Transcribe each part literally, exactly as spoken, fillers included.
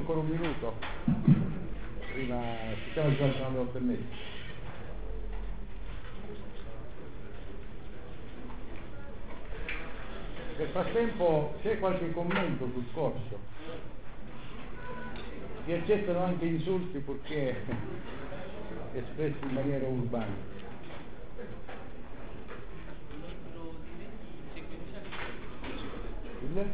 ancora un minuto? Prima ci siamo già alle otto e mezza. Nel frattempo c'è qualche commento sul corso? Si accettano anche insulti purché espressi in maniera urbana. Il?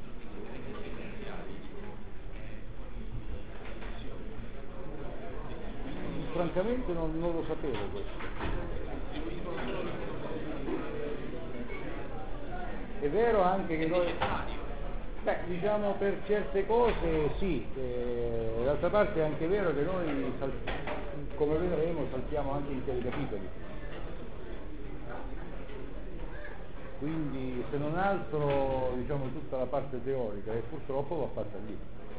Francamente non, non lo sapevo questo. È vero anche che noi, beh, diciamo per certe cose sì, eh, d'altra parte è anche vero che noi, sal- come vedremo, saltiamo anche interi capitoli. Quindi se non altro diciamo tutta la parte teorica e purtroppo va fatta lì.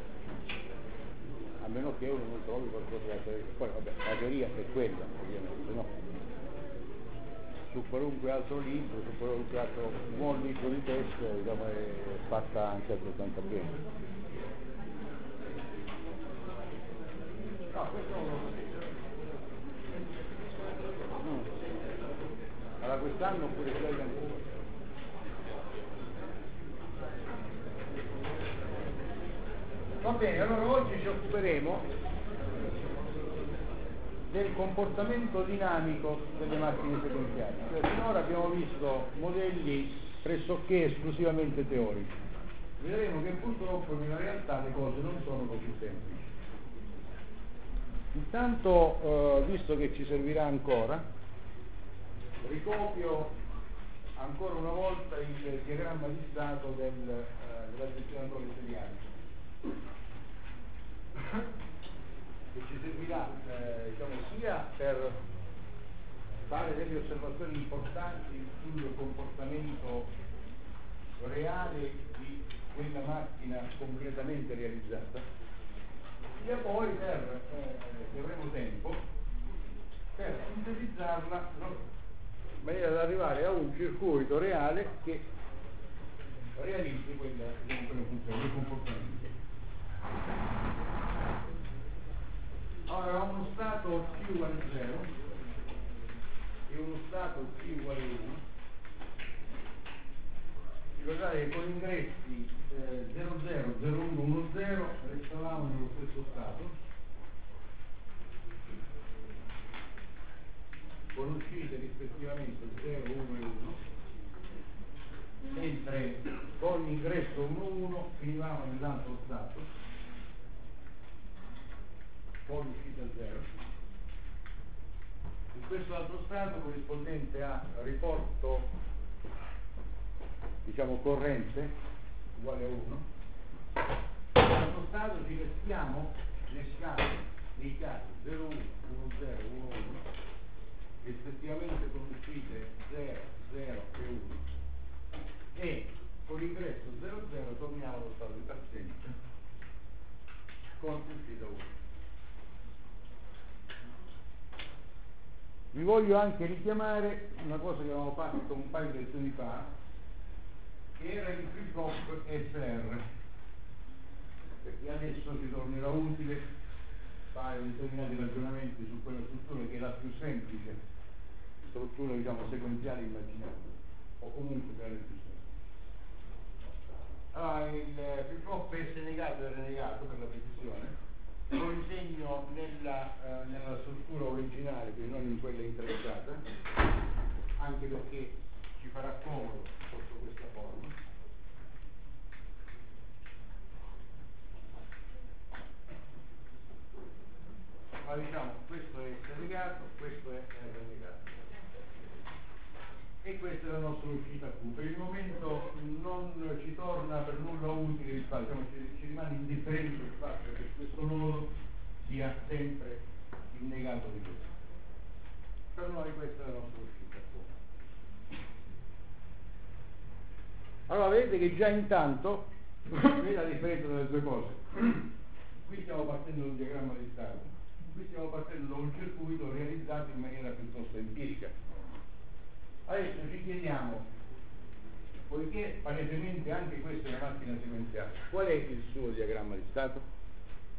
A meno che uno non trovi qualcosa da teoria. Poi vabbè, la teoria è quella, ovviamente, no? Su qualunque altro libro, su qualunque altro buon libro di testo, diciamo, è fatta anche altrettanto bene. No, questo non lo sapevo. No. Allora quest'anno oppure già in ancora. Va bene, allora oggi ci occuperemo del comportamento dinamico delle macchine sequenziali. Cioè, finora abbiamo visto modelli pressoché esclusivamente teorici. Vedremo che purtroppo nella realtà le cose non sono così semplici. Intanto, eh, visto che ci servirà ancora, ricopio ancora una volta il diagramma di stato del, eh, dell'addizionatore seriale, che ci servirà eh, diciamo, sia per fare delle osservazioni importanti sul comportamento reale di quella macchina concretamente realizzata, sia poi per, eh, se avremo tempo, per sintetizzarla, no? In maniera da arrivare a un circuito reale che realizzi quella, quella funzione, quel comportamento. Allora, uno stato t uguale zero e uno stato t uguale uno. Ricordate che con ingressi eh, zero zero, zero uno, uno zero restavamo nello stesso stato, con uscite rispettivamente zero, uno e uno, mentre con ingresso uno uno finivamo nell'altro stato, con uscita zero. In questo altro stato corrispondente a riporto, diciamo, corrente uguale a uno, in questo stato ci restiamo nel caso, nei casi zero uno, uno zero, uno uno, rispettivamente con uscite zero, zero e uno, e con l'ingresso zero zero torniamo allo stato di partenza con uscita uno. Vi voglio anche richiamare una cosa che avevamo fatto un paio di lezioni fa, che era il flip-flop S R, perché adesso ci tornerà utile fare determinati ragionamenti su quella struttura che è la più semplice struttura, diciamo, sequenziale immaginabile, o comunque tra le più semplici. Allora, il flip-flop S negato e R negato, per la precisione, lo insegno nella, eh, nella struttura originale, quindi non in quella intrecciata, anche perché ci farà comodo sotto questa forma. Ma diciamo, questo è S negato, questo è R negato. E questa è la nostra uscita Q. Per il momento non ci torna per nulla utile il fatto, diciamo, ci, ci rimane indifferente il fatto che questo nodo sia sempre il negato di questo. Per noi questa è la nostra uscita Q. Allora vedete che già intanto, vedete la differenza delle due cose. Qui stiamo partendo da un diagramma di stato, qui stiamo partendo da un circuito realizzato in maniera piuttosto empirica. Adesso ci chiediamo, poiché palesemente anche questa è una macchina sequenziale, qual è il suo diagramma di stato?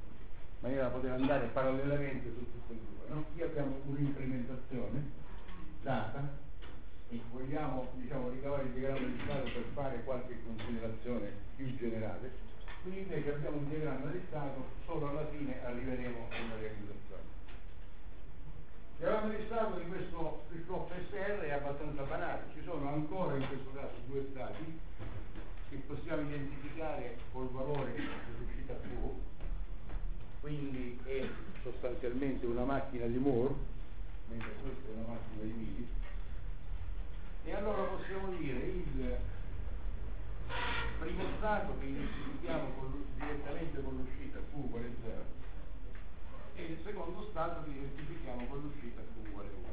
maniera da poter andare parallelamente su tutte e due, no? Qui abbiamo un'implementazione data e vogliamo, diciamo, ricavare il diagramma di stato per fare qualche considerazione più generale. Qui invece abbiamo un diagramma di stato, solo alla fine arriveremo a una realizzazione. Il diagramma di stato di questo flip-flop S R è abbastanza banale, ci sono ancora in questo caso due stati che possiamo identificare col valore dell'uscita Q, quindi è sostanzialmente una macchina di Moore, mentre questa è una macchina di Mili, e allora possiamo dire il primo stato che identifichiamo con, direttamente con l'uscita Q uguale zero e il secondo stato che identifichiamo con l'uscita Q uguale uno.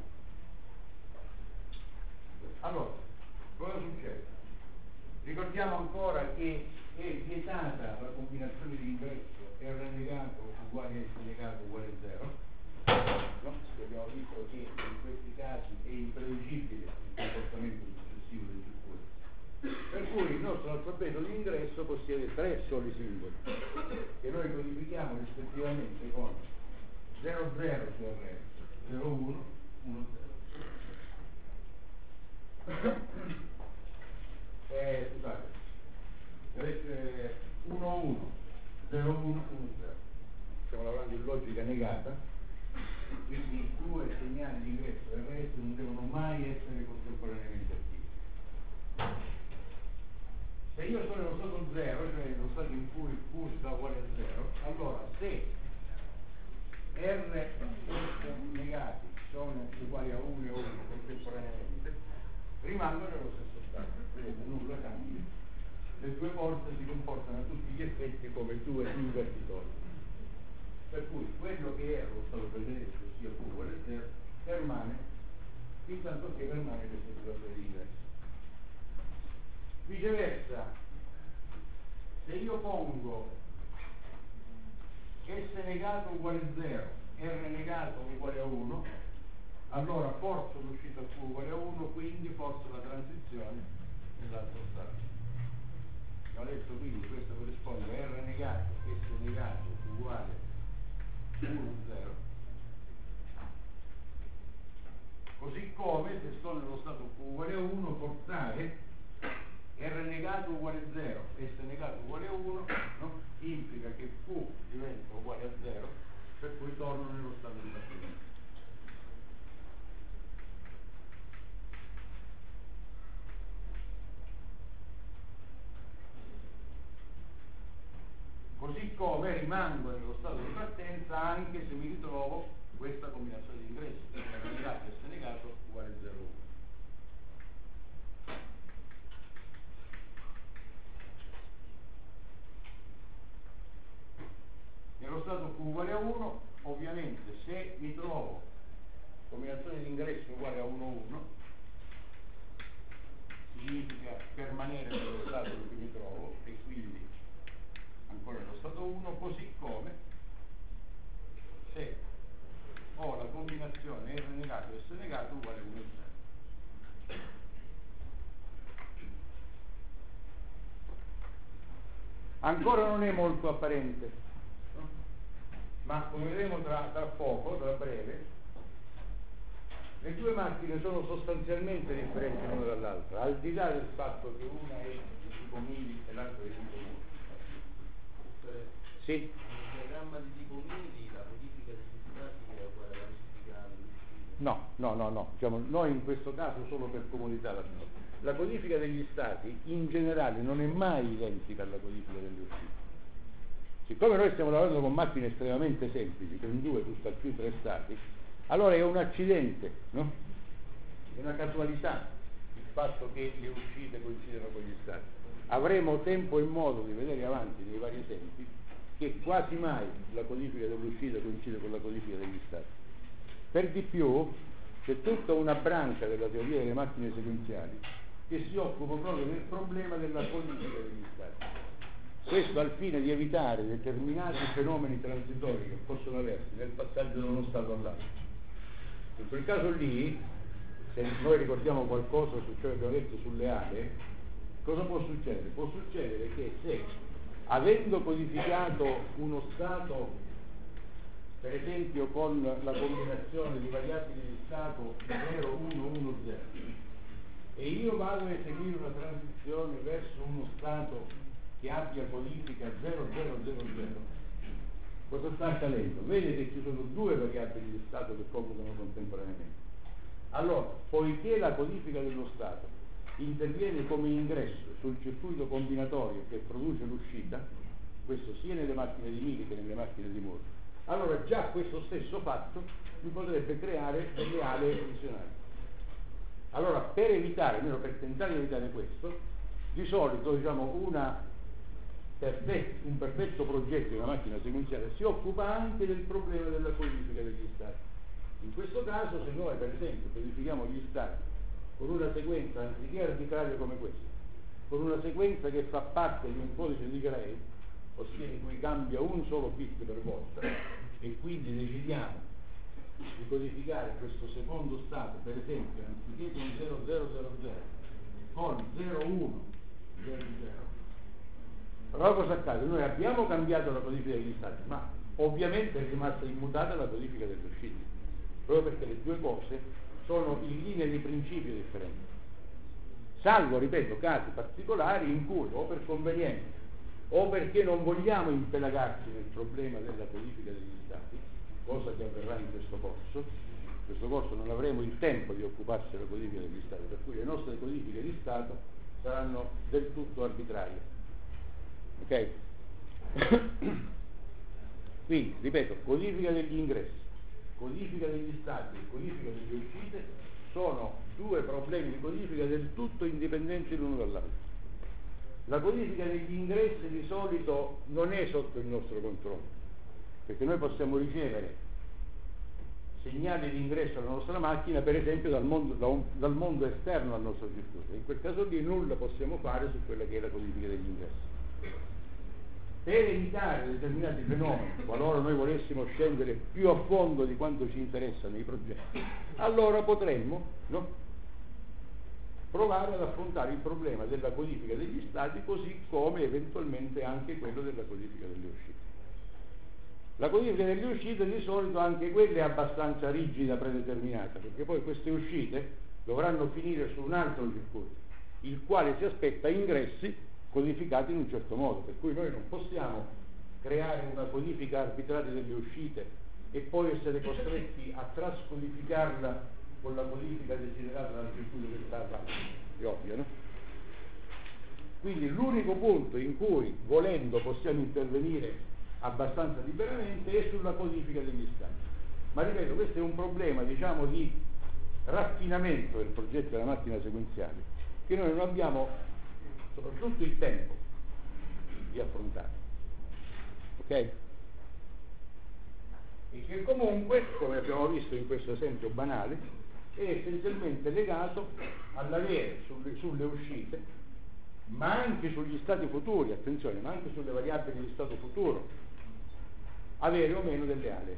Allora, cosa succede? Ricordiamo ancora che è vietata la combinazione di ingresso R negato uguale a S negato uguale a zero, no? Abbiamo visto che in questi casi è imprevedibile il comportamento successivo del circuito, per cui il nostro alfabeto di ingresso possiede tre soli simboli che noi codifichiamo rispettivamente con zero zero su R S, zero uno, uno zero. Eh, scusate, eh, uno uno, zero uno, uno zero. Stiamo lavorando in logica negata, quindi i due segnali di ingresso e R S non devono mai essere contemporaneamente attivi. Se io sono nello stato zero, cioè nello stato in cui Q sta uguale a zero, allora se R e S negati sono uguali a uno e uno contemporaneamente, rimangono nello stesso stato, vedete, nulla cambia, le due forze si comportano a tutti gli effetti come due invertitori, per cui quello che era lo stato precedente, ossia Q uguale a zero, permane fin tanto che permane questa situazione di ingresso. Viceversa, se io pongo S negato uguale a zero, R negato uguale a uno, allora forzo l'uscita Q uguale a uno, quindi forzo la transizione nell'altro stato. Ho detto quindi questo corrisponde a R negato, S negato uguale uno zero, così come se sto nello stato Q uguale a uno forzare R negato uguale a zero, S negato uguale a uno, no? Implica che Q diventa uguale a zero, per cui torno nello stato di partenza. Così come rimango nello stato di partenza anche se mi ritrovo questa combinazione di ingressi, R negato e S negato uguale a zero uno. Nello stato Q uguale a uno, ovviamente se mi trovo combinazione di ingressi uguale a uno uno, significa permanere nello stato in cui mi trovo e quindi ancora nello stato uno, così come se ho la combinazione R negato e S negato uguale a uno zero. Ancora non è molto apparente, no? Ma come vedremo tra, tra poco, tra breve, le due macchine sono sostanzialmente differenti l'una dall'altra, al di là del fatto che una è di tipo Mili e l'altra è di tipo Moore. Sì. Nel diagramma di tipo Mili la codifica degli stati è uguale alla codifica dell'uscita? No, no, no, no, diciamo, noi in questo caso solo per comodità la, la codifica degli stati in generale non è mai identica alla codifica delle uscite. Siccome noi stiamo lavorando con macchine estremamente semplici, con due più più tre stati, allora è un accidente, no? È una casualità il fatto che le uscite coincidano con gli stati. Avremo tempo e modo di vedere avanti nei vari esempi che quasi mai la codifica dell'uscita coincide con la codifica degli stati. Per di più c'è tutta una branca della teoria delle macchine sequenziali che si occupa proprio del problema della codifica degli stati. Questo al fine di evitare determinati fenomeni transitori che possono aversi nel passaggio da uno stato all'altro. In quel caso lì, se noi ricordiamo qualcosa su ciò che abbiamo detto sulle ale, cosa può succedere? Può succedere che se, avendo codificato uno stato per esempio con la combinazione di variabili di stato zero uno uno zero, e io vado a eseguire una transizione verso uno stato che abbia codifica zero zero zero zero, cosa sta accadendo? Vede che ci sono due variabili di stato che computano contemporaneamente. Allora, poiché la codifica dello stato interviene come ingresso sul circuito combinatorio che produce l'uscita, questo sia nelle macchine di Mili che nelle macchine di Moore, allora già questo stesso fatto mi potrebbe creare delle aree funzionali. Allora, per evitare, almeno per tentare di evitare questo, di solito diciamo una perfetto, un perfetto progetto di una macchina sequenziale si occupa anche del problema della codifica degli stati. In questo caso, se noi per esempio codifichiamo gli stati con una sequenza anziché arbitraria come questa, con una sequenza che fa parte di un codice di Gray, ossia in cui cambia un solo bit per volta, e quindi decidiamo di codificare questo secondo stato, per esempio, anziché con zero zero zero zero, con zero uno zero zero. Allora cosa accade? Noi abbiamo cambiato la codifica degli stati, ma ovviamente è rimasta immutata la codifica delle uscite, proprio perché le due cose sono in linea di principio differenti, salvo, ripeto, casi particolari in cui o per convenienza o perché non vogliamo impelagarci nel problema della codifica degli stati, cosa che avverrà in questo corso. In questo corso non avremo il tempo di occuparsi della codifica degli stati, per cui le nostre codifiche di stato saranno del tutto arbitrarie. Ok? Quindi, ripeto, codifica degli ingressi, codifica degli stati e codifica delle uscite sono due problemi di codifica del tutto indipendenti l'uno dall'altro. La codifica degli ingressi di solito non è sotto il nostro controllo, perché noi possiamo ricevere segnali di ingresso alla nostra macchina, per esempio dal mondo, da un, dal mondo esterno al nostro circuito. In quel caso lì nulla possiamo fare su quella che è la codifica degli ingressi. Per evitare determinati fenomeni, qualora noi volessimo scendere più a fondo di quanto ci interessa nei progetti, allora potremmo, no, provare ad affrontare il problema della codifica degli stati, così come eventualmente anche quello della codifica delle uscite. La codifica delle uscite di solito anche quella è abbastanza rigida, predeterminata, perché poi queste uscite dovranno finire su un altro circuito, il quale si aspetta ingressi codificati in un certo modo, per cui noi non possiamo creare una codifica arbitraria delle uscite e poi essere costretti a trascodificarla con la codifica desiderata dal circuito che sta avanti. È ovvio, no? Quindi l'unico punto in cui, volendo, possiamo intervenire abbastanza liberamente è sulla codifica degli stati. Ma ripeto, questo è un problema, diciamo, di raffinamento del progetto della macchina sequenziale che noi non abbiamo soprattutto il tempo di affrontare. Ok? E che comunque, come abbiamo visto in questo esempio banale, è essenzialmente legato all'avere sulle, sulle uscite, ma anche sugli stati futuri, attenzione, ma anche sulle variabili di stato futuro, avere o meno delle aree.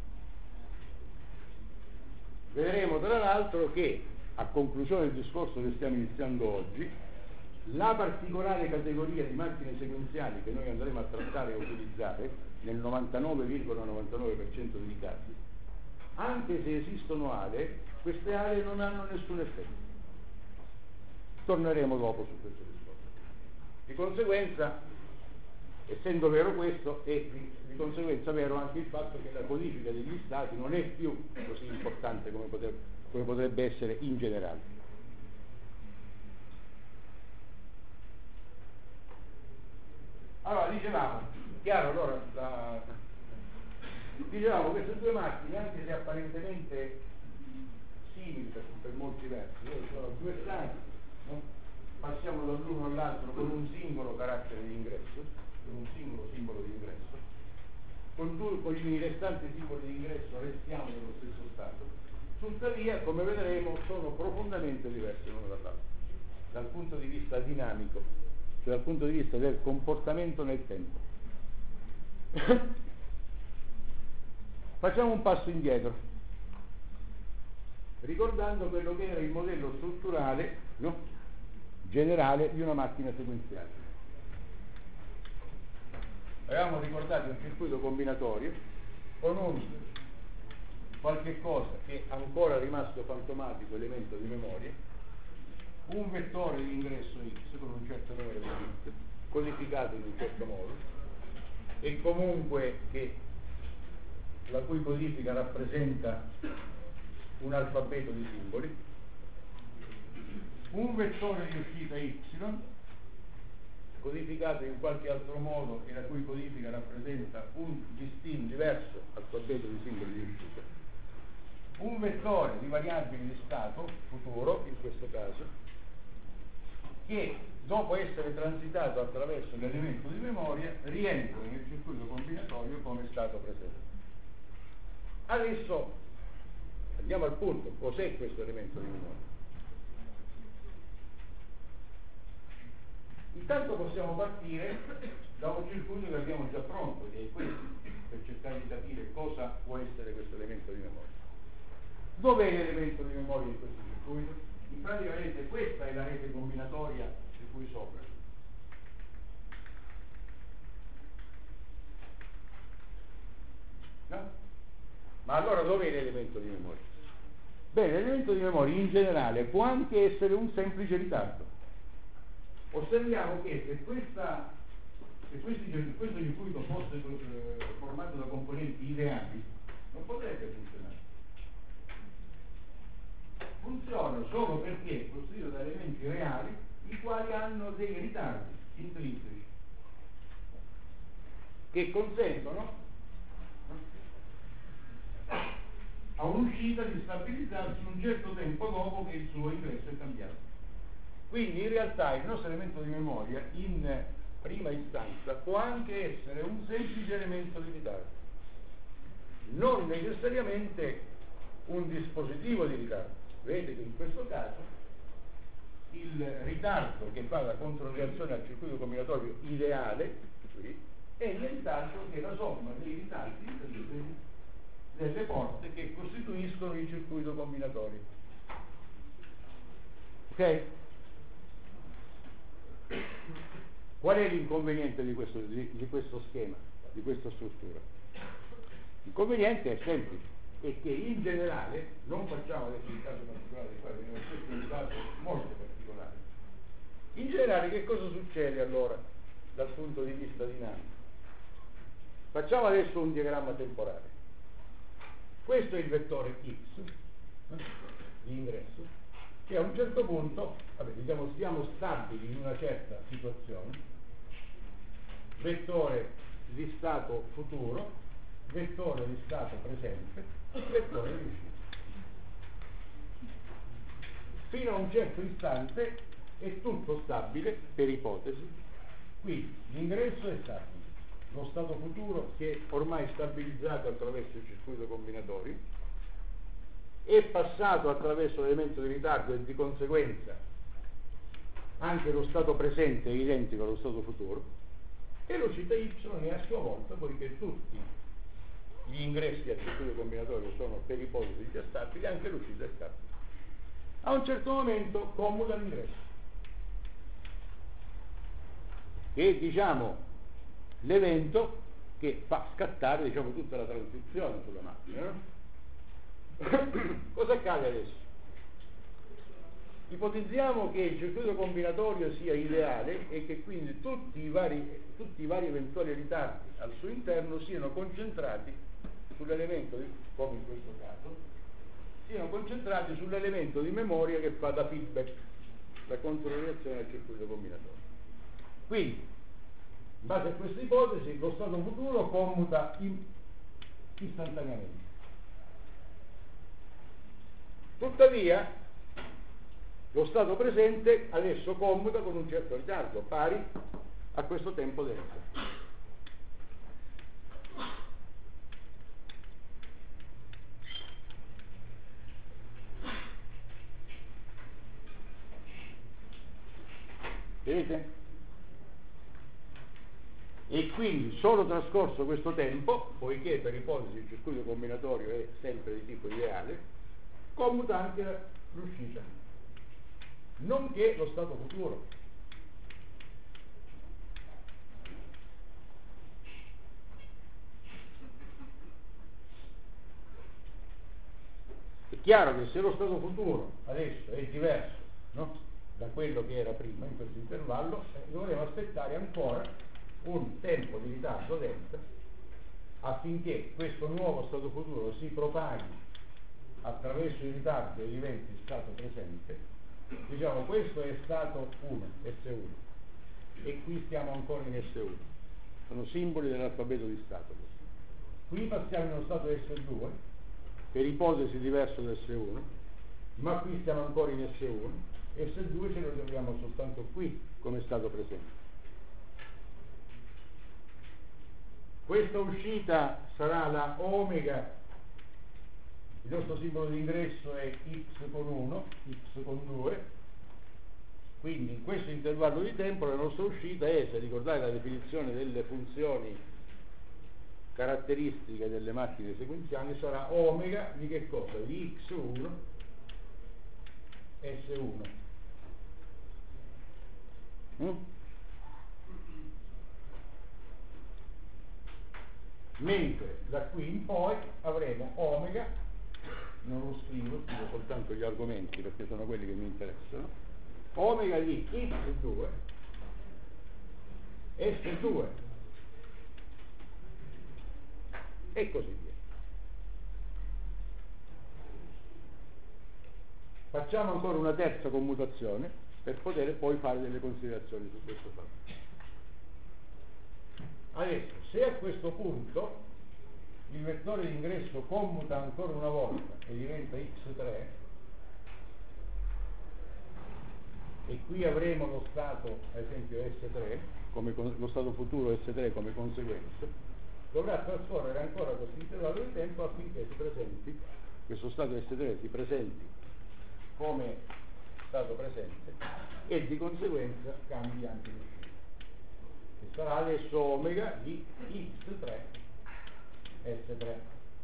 Vedremo tra l'altro che, a conclusione del discorso che stiamo iniziando oggi, la particolare categoria di macchine sequenziali che noi andremo a trattare e a utilizzare nel novantanove virgola novantanove per cento dei casi, anche se esistono aree, queste aree non hanno nessun effetto. Torneremo dopo su questo discorso. Di conseguenza, essendo vero questo, è di, di conseguenza vero anche il fatto che la codifica degli stati non è più così importante come potrebbe, come potrebbe essere in generale. Allora, dicevamo, chiaro, allora, la, dicevamo queste due macchine, anche se apparentemente simili per, per molti versi, sono due stati, no? Passiamo dall'uno all'altro con un singolo carattere di ingresso, con un singolo simbolo di ingresso, con, tu, con i restanti simboli di ingresso restiamo nello stesso stato, tuttavia, come vedremo, sono profondamente diversi l'uno dall'altro, dal punto di vista dinamico, cioè dal punto di vista del comportamento nel tempo. Facciamo un passo indietro, ricordando quello che era il modello strutturale, no? generale di una macchina sequenziale. Avevamo ricordato un circuito combinatorio con un qualche cosa che è ancora rimasto fantomatico, elemento di memoria, un vettore di ingresso x con un certo numero di bit codificato in un certo modo e comunque che la cui codifica rappresenta un alfabeto di simboli, un vettore di uscita y codificato in qualche altro modo e la cui codifica rappresenta un distinto diverso alfabeto di simboli di uscita, un vettore di variabili di stato futuro in questo caso, che dopo essere transitato attraverso l'elemento di memoria rientra nel circuito combinatorio come stato presente. Adesso andiamo al punto: cos'è questo elemento di memoria? Intanto possiamo partire da un circuito che abbiamo già pronto, che è questo, per cercare di capire cosa può essere questo elemento di memoria. Dov'è l'elemento di memoria in questo circuito? In praticamente questa è la rete combinatoria di cui sopra. No? Ma allora dov'è l'elemento di memoria? Bene, l'elemento di memoria in generale può anche essere un semplice ritardo. Osserviamo che se, questa, se questi, questo circuito fosse eh, formato da componenti ideali, non potrebbe funzionare. Funziona solo perché è costituito da elementi reali, i quali hanno dei ritardi intrinseci che consentono a un'uscita di stabilizzarsi un certo tempo dopo che il suo ingresso è cambiato. Quindi in realtà il nostro elemento di memoria in prima istanza può anche essere un semplice elemento di ritardo, non necessariamente un dispositivo di ritardo. Vedete che in questo caso il ritardo che fa la controreazione al circuito combinatorio ideale qui, è nient'altro che la somma dei ritardi intrinseci delle porte che costituiscono il circuito combinatorio. Ok? Qual è l'inconveniente di questo, di, di questo schema, di questa struttura? L'inconveniente è semplice, è che in generale, non facciamo adesso il caso particolare di qua, perché questo è un caso molto particolare. In generale che cosa succede allora dal punto di vista dinamico? Facciamo adesso un diagramma temporale. Questo è il vettore x di ingresso, che a un certo punto, vabbè, diciamo, siamo stabili in una certa situazione, vettore di stato futuro, vettore di stato presente, vettore di uscita. Fino a un certo istante è tutto stabile per ipotesi, qui l'ingresso è stabile, lo stato futuro che è ormai stabilizzato attraverso il circuito combinatorio, è passato attraverso l'elemento di ritardo e di conseguenza anche lo stato presente è identico allo stato futuro, e l'uscita y è a sua volta, poiché tutti gli ingressi al circuito combinatorio sono per ipotesi già stabili, anche l'uscita è stabile. A un certo momento commuta l'ingresso, che è, diciamo, l'evento che fa scattare, diciamo, tutta la transizione sulla macchina, no? Cosa accade adesso? Ipotizziamo che il circuito combinatorio sia ideale e che quindi tutti i vari, tutti i vari eventuali ritardi al suo interno siano concentrati sull'elemento, di, come in questo caso, siano concentrati sull'elemento di memoria che fa da feedback, la controreazione al circuito combinatorio. Quindi, in base a questa ipotesi, lo stato futuro commuta in, istantaneamente. Tuttavia, lo stato presente adesso commuta con un certo ritardo, pari a questo tempo delta. Vedete? E quindi, solo trascorso questo tempo, poiché per ipotesi il circuito combinatorio è sempre di tipo ideale, commuta anche l'uscita, nonché lo stato futuro. chiaro che se lo stato futuro adesso è diverso, no? Da quello che era prima in questo intervallo, eh, dovremo aspettare ancora un tempo di ritardo delta affinché questo nuovo stato futuro si propaghi attraverso il ritardo e diventi stato presente. Diciamo, questo è stato uno, S uno, e qui stiamo ancora in S uno, sono simboli dell'alfabeto di stato. Qui passiamo in uno stato S due, per ipotesi diverso da S uno, ma qui stiamo ancora in S uno, S due ce lo troviamo soltanto qui come stato presente. Questa uscita sarà la omega, il nostro simbolo di ingresso è x con uno, x con due, quindi in questo intervallo di tempo la nostra uscita è, se ricordate la definizione delle funzioni caratteristiche delle macchine sequenziali, sarà omega di che cosa? Di x uno S uno. Mm? Mentre da qui in poi avremo omega, non lo scrivo, scrivo soltanto gli argomenti perché sono quelli che mi interessano, omega di x due S due e così via. Facciamo ancora una terza commutazione per poter poi fare delle considerazioni su questo fatto. Adesso, se a questo punto il vettore di ingresso commuta ancora una volta e diventa x tre, e qui avremo lo stato, ad esempio S tre, come con, lo stato futuro S tre come conseguenza, dovrà trascorrere ancora questo intervallo di tempo affinché si presenti, questo stato S tre si presenti come stato presente e di conseguenza cambi anche l'uscita. E sarà adesso omega di x tre S tre.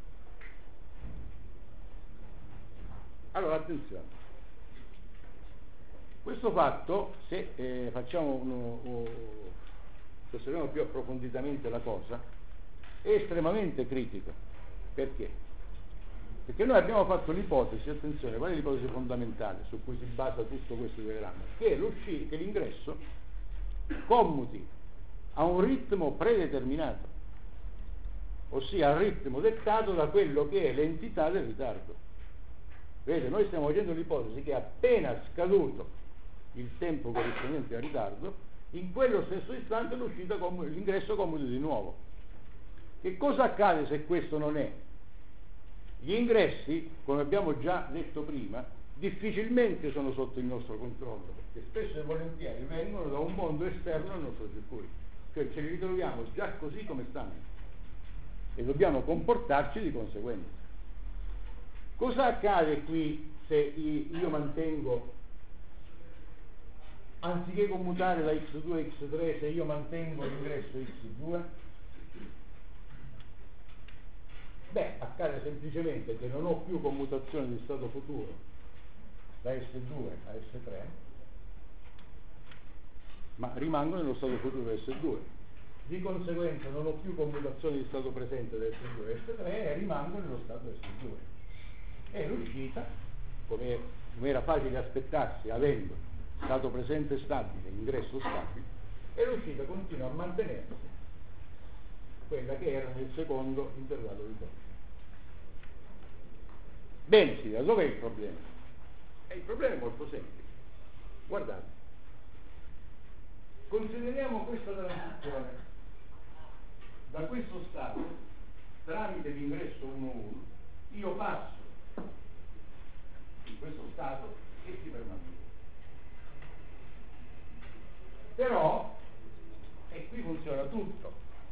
Allora attenzione, questo fatto, se eh, facciamo uno, uno, se osserviamo più approfonditamente la cosa, è estremamente critico. Perché? Perché noi abbiamo fatto l'ipotesi, attenzione, qual è l'ipotesi fondamentale su cui si basa tutto questo diagramma? Che, che l'ingresso commuti a un ritmo predeterminato, ossia al ritmo dettato da quello che è l'entità del ritardo. Vedete, noi stiamo facendo l'ipotesi che appena scaduto il tempo corrispondente al ritardo, in quello stesso istante l'uscita com- l'ingresso commuti di nuovo. Che cosa accade se questo non è? Gli ingressi, come abbiamo già detto prima, difficilmente sono sotto il nostro controllo, perché spesso e volentieri vengono da un mondo esterno al nostro circuito. Cioè ce li ritroviamo già così come stanno e dobbiamo comportarci di conseguenza. Cosa accade qui se io mantengo, anziché commutare da x due a x tre, se io mantengo l'ingresso x due? Beh, accade semplicemente che non ho più commutazione di stato futuro da S due a S tre, ma rimango nello stato futuro S due. Di conseguenza non ho più commutazione di stato presente da S due a S tre e rimango nello stato S due. E l'uscita, come era facile aspettarsi avendo stato presente stabile, ingresso stabile, e l'uscita continua a mantenersi quella che era nel secondo intervallo di tempo. Bene, sì, dov'è il problema? E il problema è molto semplice. Guardate. Consideriamo questa transizione da questo stato tramite l'ingresso uno uno, io passo in questo stato e si permanente. Però, e qui funziona tutto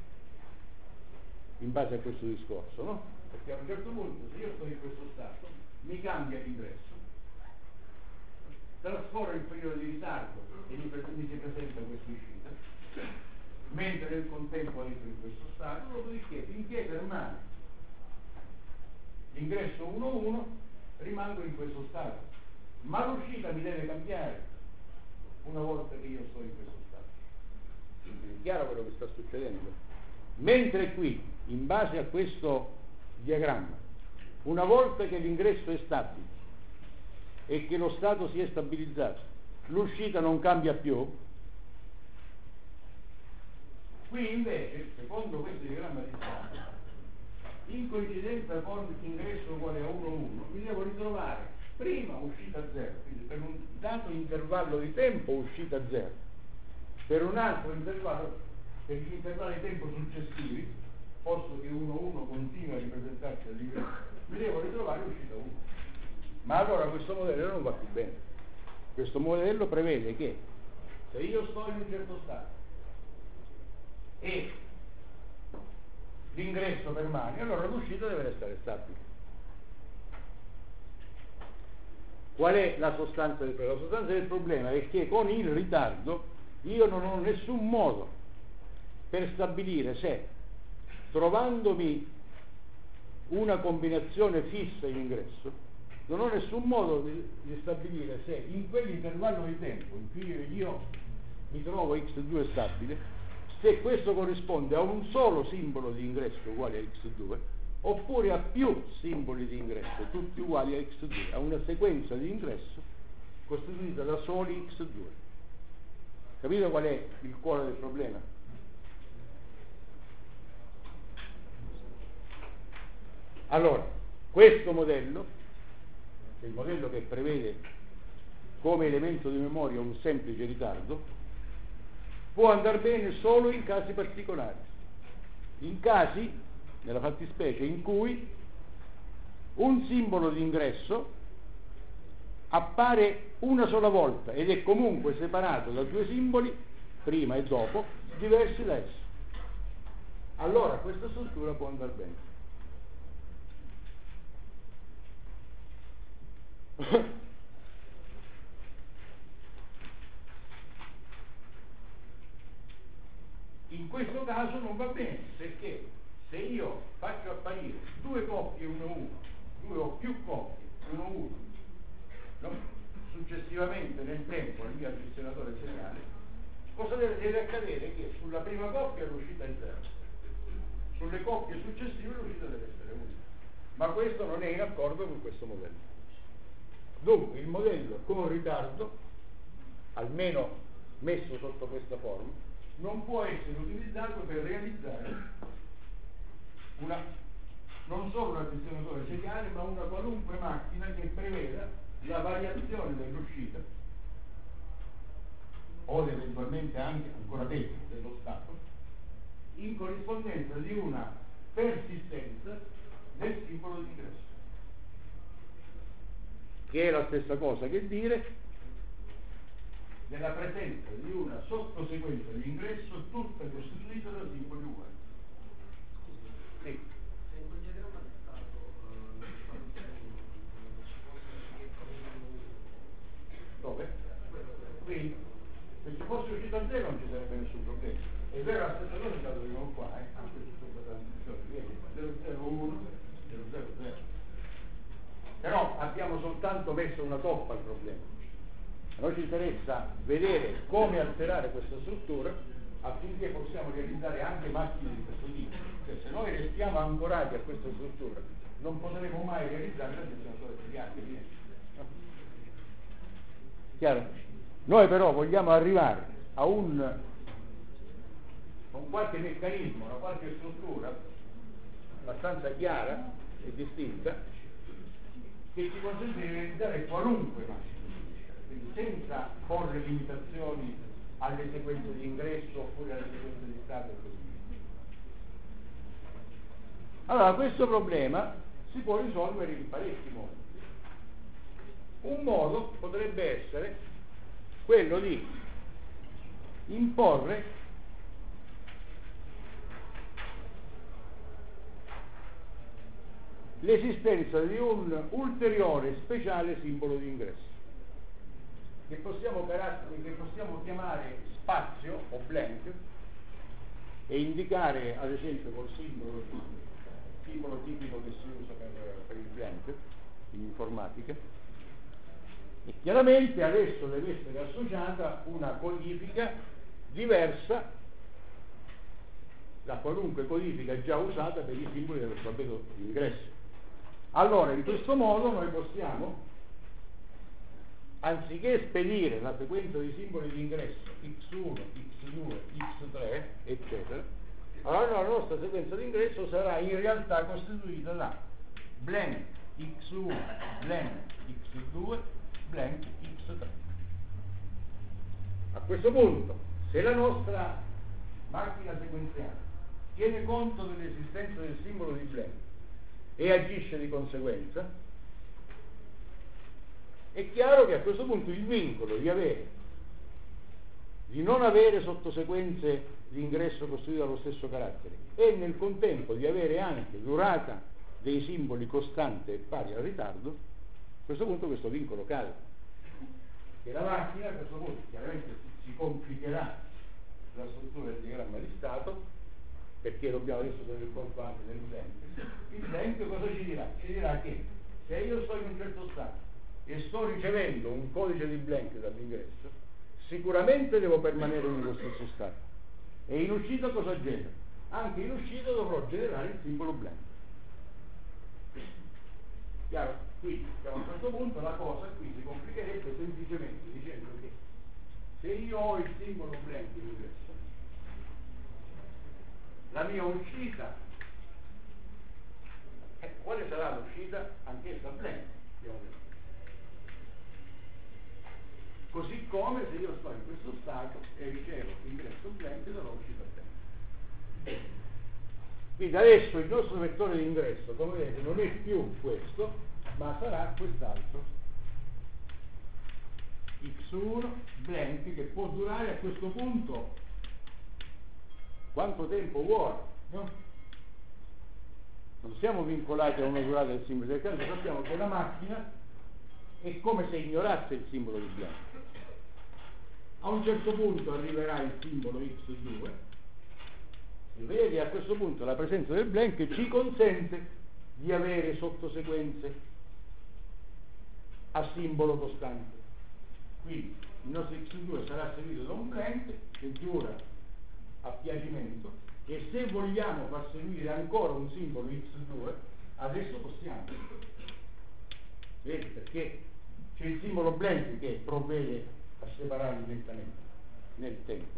in base a questo discorso, no? Perché a un certo punto, se io sto in questo stato, mi cambia l'ingresso, trascorre il periodo di ritardo e mi, mi si presenta questa uscita, mentre nel contempo entro in questo stato, dopodiché finché permane l'ingresso uno uno rimango in questo stato, ma l'uscita mi deve cambiare una volta che io sto in questo stato. È chiaro quello che sta succedendo? Mentre qui, in base a questo diagramma, Una volta che l'ingresso è stabile e che lo stato si è stabilizzato, l'uscita non cambia più. Qui invece, secondo questo diagramma di stato, in coincidenza con ingresso uguale a uno uno, mi devo ritrovare prima uscita zero, quindi per un dato intervallo di tempo uscita zero, per un altro intervallo, per gli intervalli di tempo successivi, posto che uno uno continua a ripresentarsi all'ingresso, mi devo ritrovare uscita uno. Ma allora questo modello non va più bene. Questo modello prevede che Se io sto in un certo stato e l'ingresso permane, allora l'uscita deve restare stabile. qual è la sostanza del problema? La sostanza del problema è che con il ritardo io non ho nessun modo per stabilire se, trovandomi una combinazione fissa in ingresso, non ho nessun modo di, di stabilire se in quell'intervallo di tempo in cui io mi trovo x due stabile, se questo corrisponde a un solo simbolo di ingresso uguale a x due oppure a più simboli di ingresso tutti uguali a x due, a una sequenza di ingresso costituita da soli x due. Capito qual è il cuore del problema? Allora, questo modello, il modello che prevede come elemento di memoria un semplice ritardo, può andare bene solo in casi particolari, in casi, nella fattispecie, in cui un simbolo di ingresso appare una sola volta ed è comunque separato da due simboli, prima e dopo, diversi da esso. Allora questa struttura può andare bene. In questo caso non va bene, perché se io faccio apparire due coppie uno uno, due o più coppie uno uno, no? Successivamente nel tempo al mio addizionatore seriale, cosa deve, deve accadere? Che sulla prima coppia l'uscita è zero, sulle coppie successive l'uscita deve essere uno, ma questo non è in accordo con questo modello. Dunque il modello con ritardo, almeno messo sotto questa forma, non può essere utilizzato per realizzare una, non solo un addizionatore seriale, ma una qualunque macchina che preveda la variazione dell'uscita o eventualmente anche, ancora peggio, dello stato in corrispondenza di una persistenza del simbolo di ingresso, che è la stessa cosa che dire della presenza di una sottosequenza di ingresso tutta costituita da simboli uguali. Sì. Se in quel diagramma di stato non ci fosse Dove? Qui? Se ci fosse uscita a zero non ci sarebbe nessun problema. È vero, la stessa cosa è stata di nuovo qua, eh? Anche su questa transizione, zero zero uno, zero zero zero. Però abbiamo soltanto messo una toppa al problema. A noi ci interessa vedere come alterare questa struttura affinché possiamo realizzare anche macchine di questo tipo. Cioè, se noi restiamo ancorati a questa struttura non potremo mai realizzare l'addizionatore seriale. Chiaro? Noi però vogliamo arrivare a un Con qualche meccanismo, una qualche struttura abbastanza chiara e distinta che ci consente di realizzare qualunque macchina, quindi senza porre limitazioni alle sequenze di ingresso oppure alle sequenze di stato e così via. Allora questo problema si può risolvere in parecchi modi. Un modo potrebbe essere quello di imporre l'esistenza di un ulteriore speciale simbolo di ingresso che possiamo, che possiamo chiamare spazio o blank e indicare ad esempio col simbolo, simbolo tipico che si usa per, per il blank in informatica, e chiaramente adesso deve essere associata una codifica diversa da qualunque codifica già usata per i simboli dell'alfabeto di ingresso. Allora, in questo modo noi possiamo, anziché spedire la sequenza di simboli di ingresso x uno, x due, x tre, eccetera, allora la nostra sequenza di ingresso sarà in realtà costituita da blank x uno, blank x due, blank x tre. A questo punto, se la nostra macchina sequenziale tiene conto dell'esistenza del simbolo di blank e agisce di conseguenza, è chiaro che a questo punto il vincolo di avere, di non avere sottosequenze di ingresso costruite dallo stesso carattere e nel contempo di avere anche durata dei simboli costante e pari al ritardo, a questo punto questo vincolo cade. E la macchina a questo punto chiaramente si complicherà la struttura del diagramma di stato, perché dobbiamo adesso tenere conto anche del blank. Il blank cosa ci dirà? Ci dirà che se io sto in un certo stato e sto ricevendo un codice di blank dall'ingresso, sicuramente devo permanere nello stesso stato. E in uscita cosa genera? Anche in uscita dovrò generare il simbolo blank. Chiaro? Quindi a un certo punto la cosa qui si complicherebbe semplicemente dicendo che se io ho il simbolo blank in ingresso, la mia uscita, eh, quale sarà l'uscita? Anch'essa blank, abbiamo detto. Così come se io sto in questo stato e ricevo ingresso blank darò uscita blank. Quindi adesso il nostro vettore di ingresso, come vedete, non è più questo, ma sarà quest'altro x uno blank, che può durare a questo punto quanto tempo vuole, no? Non siamo vincolati a una durata del simbolo del caso, sappiamo che la macchina è come se ignorasse il simbolo di blank. A un certo punto arriverà il simbolo x due e vedi a questo punto la presenza del blank ci consente di avere sottosequenze a simbolo costante. Quindi il nostro x due sarà seguito da un blank che dura a piacimento, e se vogliamo far seguire ancora un simbolo x due adesso possiamo, vedi, perché c'è il simbolo blank che provvede a separarli lentamente nel tempo.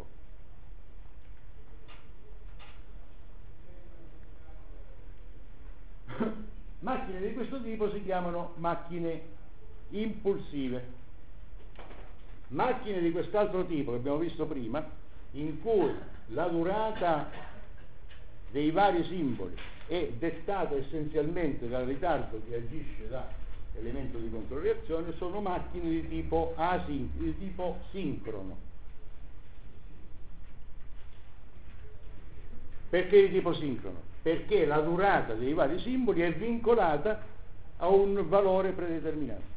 Macchine di questo tipo si chiamano macchine impulsive. Macchine di quest'altro tipo che abbiamo visto prima, in cui la durata dei vari simboli è dettata essenzialmente dal ritardo che agisce da elemento di controreazione, sono macchine di tipo asin- di tipo sincrono. Perché di tipo sincrono? Perché la durata dei vari simboli è vincolata a un valore predeterminato.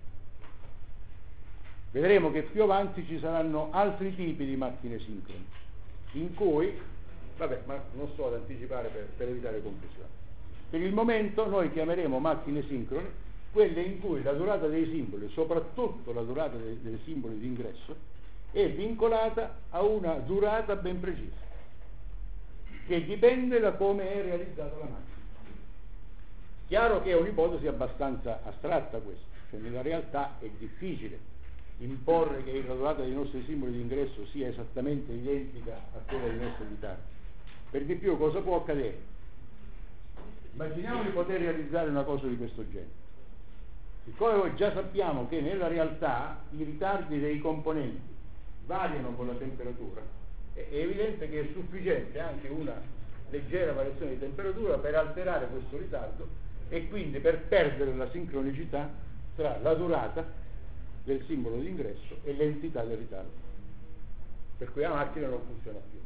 Vedremo che più avanti ci saranno altri tipi di macchine sincrone, in cui, vabbè, ma non sto ad anticipare per, per evitare confusione. Per il momento noi chiameremo macchine sincrone quelle in cui la durata dei simboli, soprattutto la durata dei, dei simboli di ingresso, è vincolata a una durata ben precisa, che dipende da come è realizzata la macchina. Chiaro che è un'ipotesi abbastanza astratta questa, cioè nella realtà è difficile imporre che la durata dei nostri simboli di ingresso sia esattamente identica a quella dei nostri ritardi. Per di più, cosa può accadere? Immaginiamo di poter realizzare una cosa di questo genere. Siccome noi già sappiamo che nella realtà i ritardi dei componenti variano con la temperatura, è evidente che è sufficiente anche una leggera variazione di temperatura per alterare questo ritardo e quindi per perdere la sincronicità tra la durata del simbolo di ingresso e l'entità del ritardo, per cui la macchina non funziona più.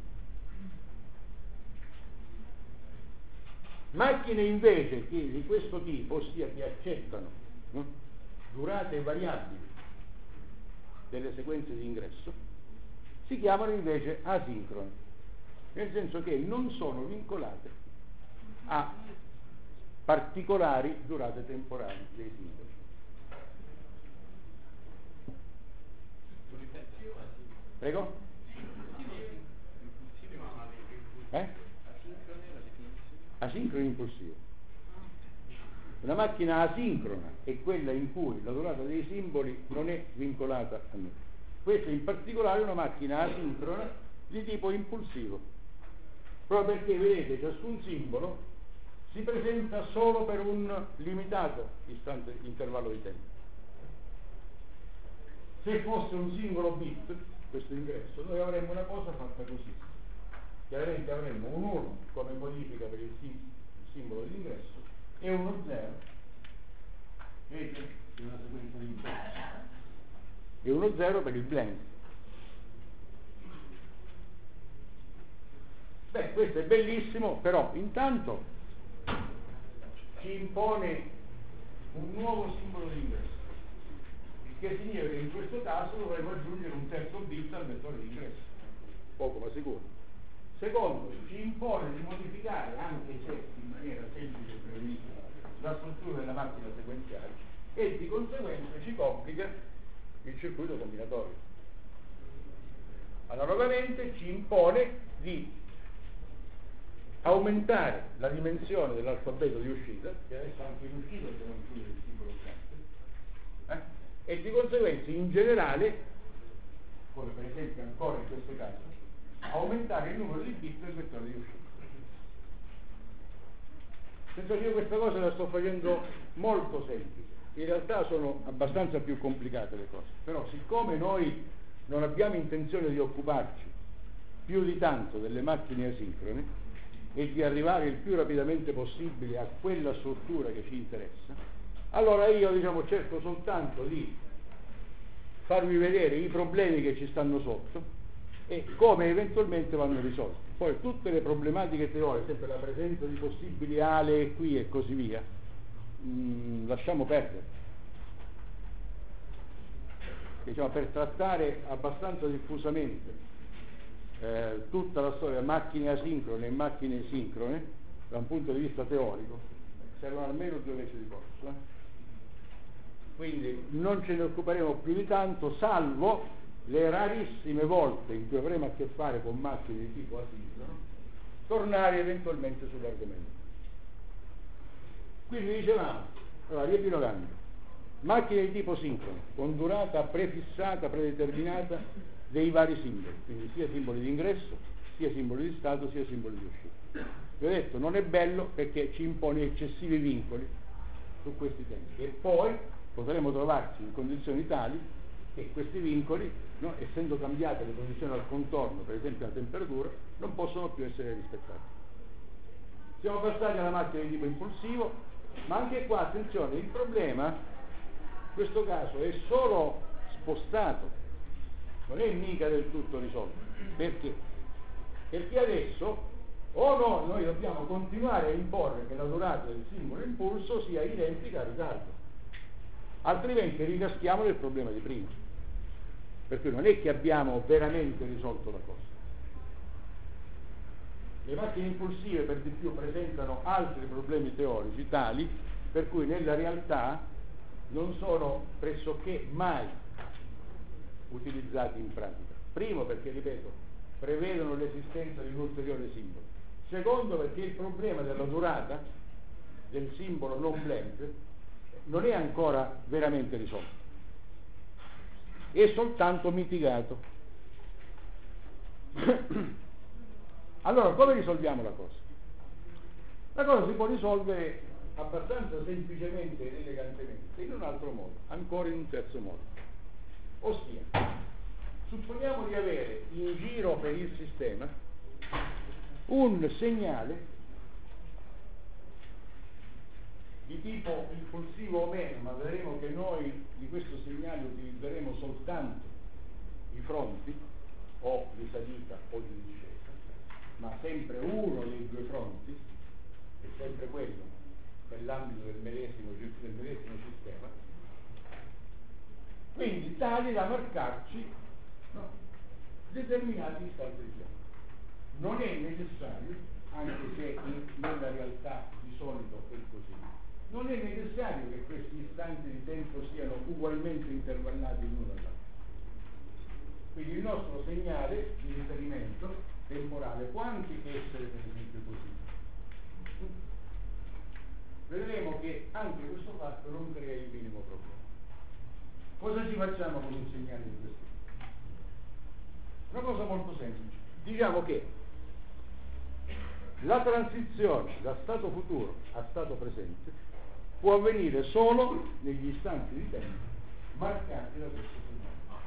Macchine invece che di questo tipo, ossia che accettano no, durate variabili delle sequenze di ingresso, si chiamano invece asincrone, nel senso che non sono vincolate a particolari durate temporali dei simboli. Prego? Eh? Asincrono impulsivo. Una macchina asincrona è quella in cui la durata dei simboli non è vincolata a nulla. Questa in particolare è una macchina asincrona di tipo impulsivo, proprio perché vedete ciascun simbolo si presenta solo per un limitato istante, intervallo di tempo. Se fosse un singolo bit questo ingresso, noi avremmo una cosa fatta così: chiaramente avremmo un uno come codifica per il, sim- il simbolo di ingresso e uno zero, vedete, è una sequenza di impulsi, e uno zero per il blank. Beh, questo è bellissimo, però intanto ci impone un nuovo simbolo di ingresso, il che significa che in questo caso dovremo aggiungere un terzo bit al vettore di ingresso, poco ma sicuro. Secondo, ci impone di modificare, anche se in maniera semplice e prevedibile, la struttura della macchina sequenziale, e di conseguenza ci complica il circuito combinatorio. Analogamente ci impone di aumentare la dimensione dell'alfabeto di uscita, che adesso anche in uscita dobbiamo includere il simbolo carte, eh? E di conseguenza in generale, come per esempio ancora in questo caso, aumentare il numero di bit del vettore di uscita. Penso che io questa cosa la sto facendo molto semplice, in realtà sono abbastanza più complicate le cose, però siccome noi non abbiamo intenzione di occuparci più di tanto delle macchine asincrone e di arrivare il più rapidamente possibile a quella struttura che ci interessa, allora io diciamo cerco soltanto di farvi vedere i problemi che ci stanno sotto e come eventualmente vanno risolti. Poi tutte le problematiche teoriche, sempre la presenza di possibili ale qui e così via, mh, lasciamo perdere. Diciamo, per trattare abbastanza diffusamente eh, tutta la storia macchine asincrone e macchine sincrone da un punto di vista teorico servono almeno due mesi di corso, eh? Quindi non ce ne occuperemo più di tanto, salvo le rarissime volte in cui avremo a che fare con macchine di tipo asincrono, tornare eventualmente sull'argomento. Quindi dicevamo, allora riepilogando, macchine di tipo sincrono con durata prefissata, predeterminata dei vari simboli, quindi sia simboli di ingresso, sia simboli di stato, sia simboli di uscita. Vi ho detto, non è bello perché ci impone eccessivi vincoli su questi tempi, e poi potremo trovarci in condizioni tali che questi vincoli, no, essendo cambiate le condizioni al contorno, per esempio la temperatura, non possono più essere rispettati. Siamo passati alla macchina di tipo impulsivo, ma anche qua, attenzione, il problema in questo caso è solo spostato, non è mica del tutto risolto. Perché? Perché adesso o no, noi dobbiamo continuare a imporre che la durata del singolo impulso sia identica al ritardo, altrimenti ricaschiamo nel problema di prima. Per cui non è che abbiamo veramente risolto la cosa. Le macchine impulsive per di più presentano altri problemi teorici tali per cui nella realtà non sono pressoché mai utilizzati in pratica. Primo perché, ripeto, prevedono l'esistenza di un ulteriore simbolo. Secondo perché il problema della durata del simbolo non blank non è ancora veramente risolto, è soltanto mitigato. Allora, come risolviamo la cosa? La cosa si può risolvere abbastanza semplicemente ed elegantemente in un altro modo, ancora in un terzo modo. Ossia, supponiamo di avere in giro per il sistema un segnale di tipo impulsivo o meno, ma vedremo che noi di questo segnale utilizzeremo soltanto i fronti, o di salita o di discesa, ma sempre uno dei due fronti, è sempre quello, nell'ambito del medesimo, del medesimo sistema, quindi tali da marcarci, no, determinati istanti di tempo. Non è necessario, anche se in, nella realtà di solito è così, non è necessario che questi istanti di tempo siano ugualmente intervallati l'uno dall'altro. Quindi il nostro segnale di riferimento temporale può anche essere per esempio così. vedremo che anche questo fatto non crea il minimo problema. Cosa ci facciamo con un segnale di questo tipo? Una cosa molto semplice. Diciamo che la transizione da stato futuro a stato presente può avvenire solo negli istanti di tempo marcati da questo segnale.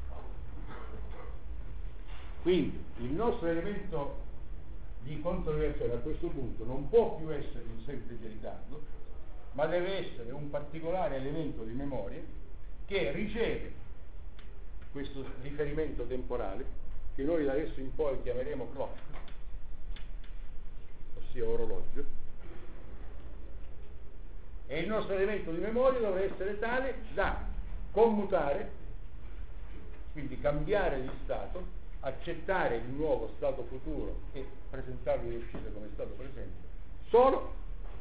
Quindi il nostro elemento di controversione a questo punto non può più essere un semplice ritardo, ma deve essere un particolare elemento di memoria che riceve questo riferimento temporale, che noi da adesso in poi chiameremo clock, ossia orologio, e il nostro elemento di memoria dovrà essere tale da commutare, quindi cambiare di stato, accettare il nuovo stato futuro e presentarlo in uscita come stato presente solo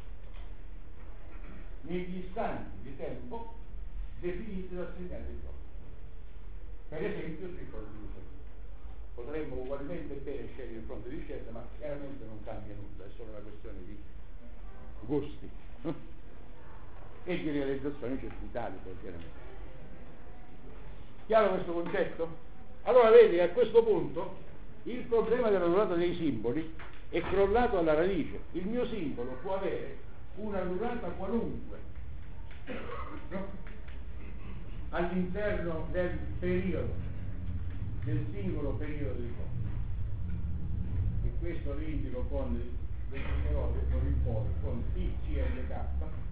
negli istanti di tempo definiti dal segnale di clock. Per esempio sui fronti di discesa. Potremmo ugualmente bene scegliere il fronte di discesa, ma chiaramente non cambia nulla, è solo una questione di gusti e di realizzazioni circuitali, poi chiaramente. Chiaro questo concetto? Allora vedi, a questo punto il problema della durata dei simboli è crollato alla radice. Il mio simbolo può avere una durata qualunque, no? All'interno del periodo, del singolo periodo di tempo. E questo lo indico con il polo, con T C L K,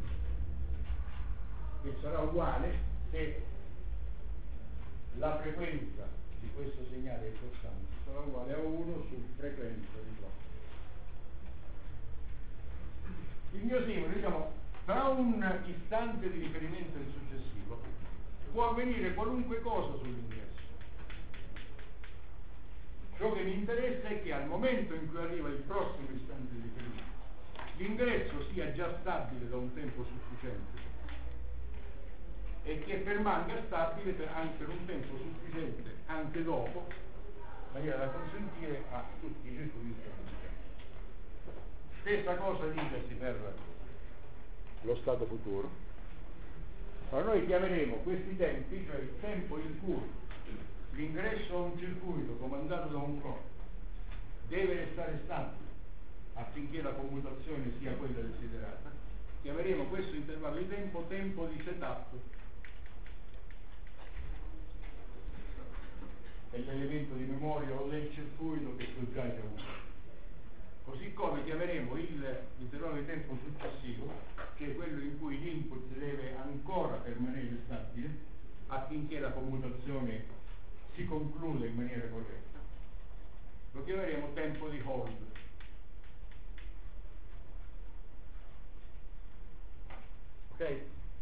che sarà uguale se la frequenza di questo segnale è costante, sarà uguale a uno su frequenza di clock. Il mio simbolo, diciamo, tra un istante di riferimento e il successivo può avvenire qualunque cosa sull'ingresso. Ciò che mi interessa è che al momento in cui arriva il prossimo istante di riferimento l'ingresso sia già stabile da un tempo sufficiente e che permanga stabile per anche un tempo sufficiente anche dopo, in maniera da consentire a tutti i circuiti di funzionare. Stessa cosa dicasi per lo stato futuro. Allora noi chiameremo questi tempi, cioè il tempo in cui l'ingresso a un circuito comandato da un clock deve restare stabile affinché la commutazione sia quella desiderata, chiameremo questo intervallo di tempo tempo di setup dell'elemento di memoria o del circuito che soggiace a uno. Così come chiameremo l'intervallo di tempo successivo, che è quello in cui l'input deve ancora permanere stabile affinché la commutazione si concluda in maniera corretta. Lo chiameremo tempo di hold. Ok?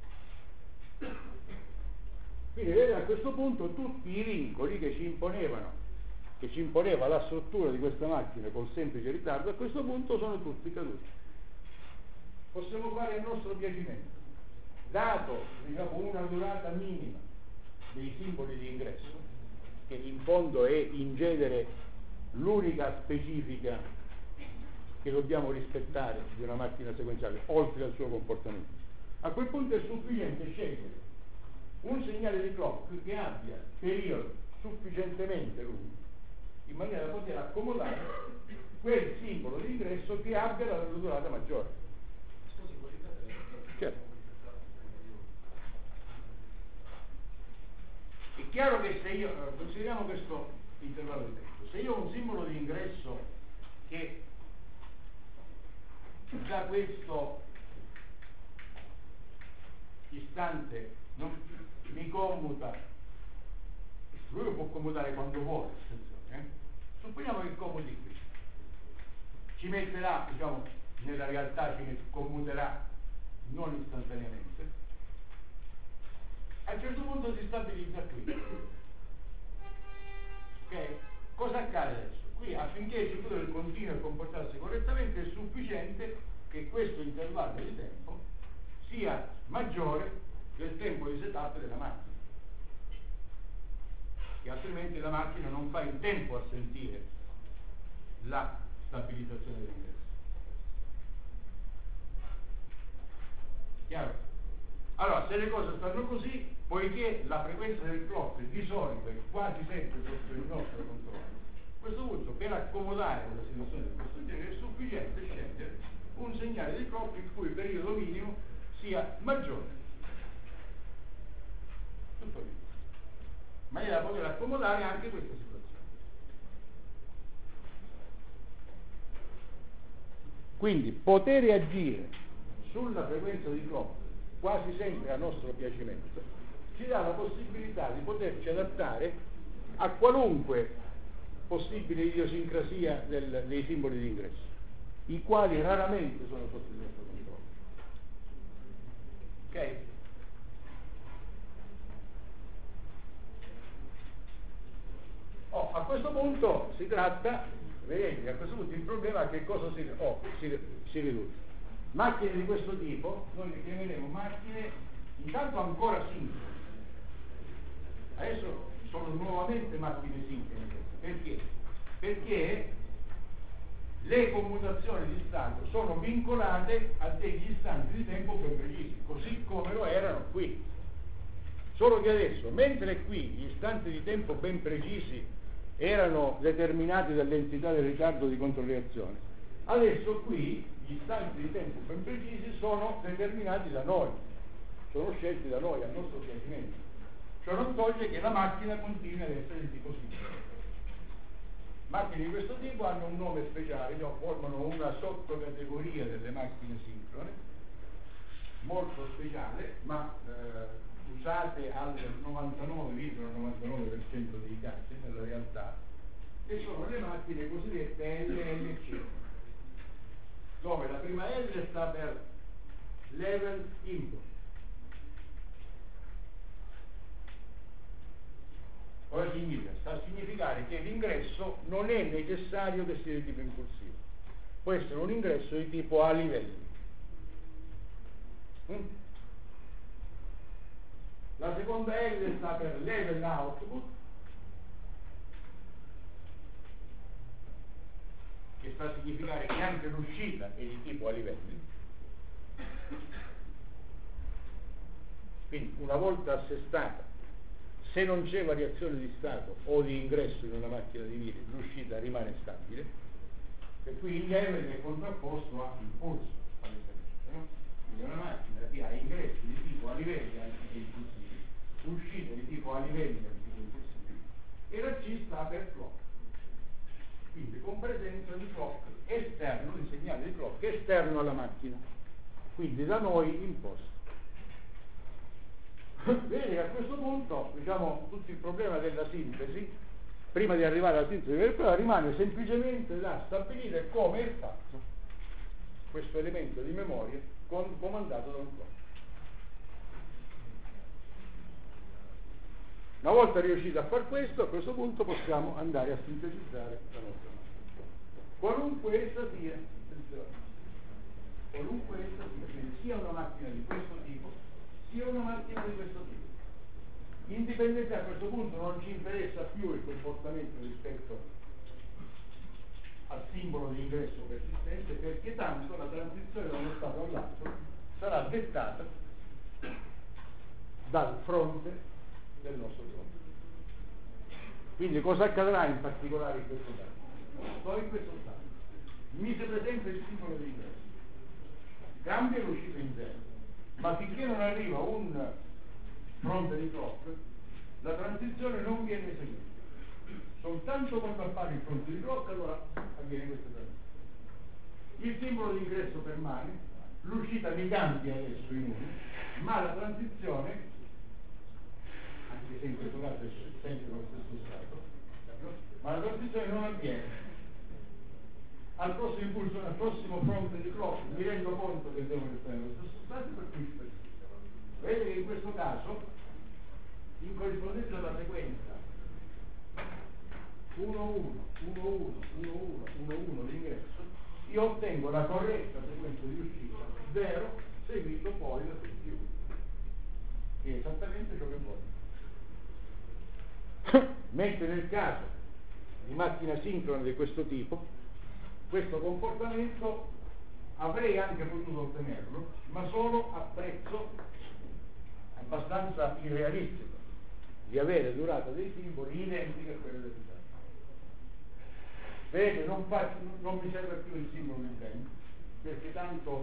Quindi vedete, a questo punto tutti i vincoli che ci imponevano, che ci imponeva la struttura di questa macchina col semplice ritardo, a questo punto sono tutti caduti. Possiamo fare il nostro piacimento. Dato, diciamo, una durata minima dei simboli di ingresso, che in fondo è in genere l'unica specifica che dobbiamo rispettare di una macchina sequenziale, oltre al suo comportamento, a quel punto è sufficiente scegliere un segnale di clock che abbia periodo sufficientemente lungo in maniera da poter accomodare quel simbolo di ingresso che abbia la durata maggiore. Scusi, può ripetere? Certo. È chiaro che se io, consideriamo questo intervallo di tempo, se io ho un simbolo di ingresso che da questo istante non mi commuta, lui lo può commutare quando vuole, eh? Supponiamo che commudi qui, ci metterà, diciamo, nella realtà ci commuterà non istantaneamente, a un certo punto si stabilizza qui. Ok? Cosa accade adesso? Qui, affinché il circuito continui a comportarsi correttamente, è sufficiente che questo intervallo di tempo sia maggiore del tempo di setup della macchina, che altrimenti la macchina non fa in tempo a sentire la stabilizzazione dell'ingresso. Chiaro? Allora, se le cose stanno così, poiché la frequenza del clock di solito è quasi sempre sotto il nostro controllo, a questo punto per accomodare una situazione di questo genere è sufficiente scegliere un segnale di clock il cui periodo minimo sia maggiore. Tutto lì. In maniera da poter accomodare anche questa situazione. Quindi poter agire sulla frequenza di clock quasi sempre a nostro piacimento ci dà la possibilità di poterci adattare a qualunque possibile idiosincrasia del, dei simboli di ingresso, i quali raramente sono sotto il nostro controllo. Ok? Oh, a questo punto si tratta, vedete, a questo punto il problema è che cosa si, oh, si, si riduce. Macchine di questo tipo, noi le chiameremo macchine intanto ancora sincrone. Adesso sono nuovamente macchine sincrone. Perché? Perché le commutazioni di stato sono vincolate a degli istanti di tempo ben precisi, così come lo erano qui. Solo che adesso, mentre qui gli istanti di tempo ben precisi erano determinati dall'entità del ritardo di controllazione, adesso qui gli istanti di tempo ben precisi sono determinati da noi, sono scelti da noi, a nostro piacimento. Ciò non toglie che la macchina continui ad essere di tipo sincrono. Macchine di questo tipo hanno un nome speciale, formano una sottocategoria delle macchine sincrone, molto speciale, ma eh, usate al novantanove virgola novantanove per cento dei casi nella realtà, e sono le macchine cosiddette L L C, dove la prima L sta per level input. Cosa significa? Sta a significare che l'ingresso non è necessario che sia di tipo impulsivo, può essere un ingresso di tipo a livelli. Mm? La seconda L sta per level output, che sta a significare che anche l'uscita è di tipo a livelli. Quindi una volta assestata, se non c'è variazione di stato o di ingresso in una macchina di viri, l'uscita rimane stabile, per cui il level è contrapposto a impulso, ad esempio, no? Quindi una macchina che ha ingressi di tipo a livelli anziché impulsivi, uscite di tipo a livelli anziché impulsivi, e la C sta per clock, quindi con presenza di clock esterno, di segnale di clock esterno alla macchina, quindi da noi imposto. Vedete che a questo punto, diciamo, tutto il problema della sintesi, prima di arrivare alla sintesi vera e propria, rimane semplicemente da stabilire come è fatto questo elemento di memoria con, comandato da un clock. Una volta riusciti a far questo, a questo punto possiamo andare a sintetizzare la nostra macchina. Qualunque essa sia, attenzione, qualunque essa sia, quindi sia una macchina di questo tipo, sia una macchina di questo tipo. Indipendente, a questo punto non ci interessa più il comportamento rispetto al simbolo di ingresso persistente, perché tanto la transizione da uno stato all'altro sarà dettata dal fronte del nostro fronte. Quindi cosa accadrà in particolare in questo caso? Sto in questo stato, mi si presenta il simbolo di ingresso, cambia l'uscita in zero, ma finché non arriva un fronte di clock, la transizione non viene eseguita. Soltanto quando appare il fronte di clock, allora avviene questa transizione. Il simbolo di ingresso permane, l'uscita mi cambia adesso in uno, ma la transizione, anche se in questo caso è sempre lo stesso stato, ma la transizione non avviene. Al prossimo impulso, al prossimo fronte di clock mi rendo conto che devo restare nello stesso stato, per cui ci vedete che in questo caso, in corrispondenza alla sequenza uno uno, uno uno, uno uno, uno uno l'ingresso, io ottengo la corretta sequenza di uscita zero seguito poi da tutti uno, che è esattamente ciò che voglio. Mentre nel caso di macchina sincrona di questo tipo, questo comportamento avrei anche potuto ottenerlo, ma solo a prezzo abbastanza irrealistico, di avere durata dei simboli identiche a quelle del Blank. Vedete, non, faccio, non mi serve più il simbolo del Blank, perché tanto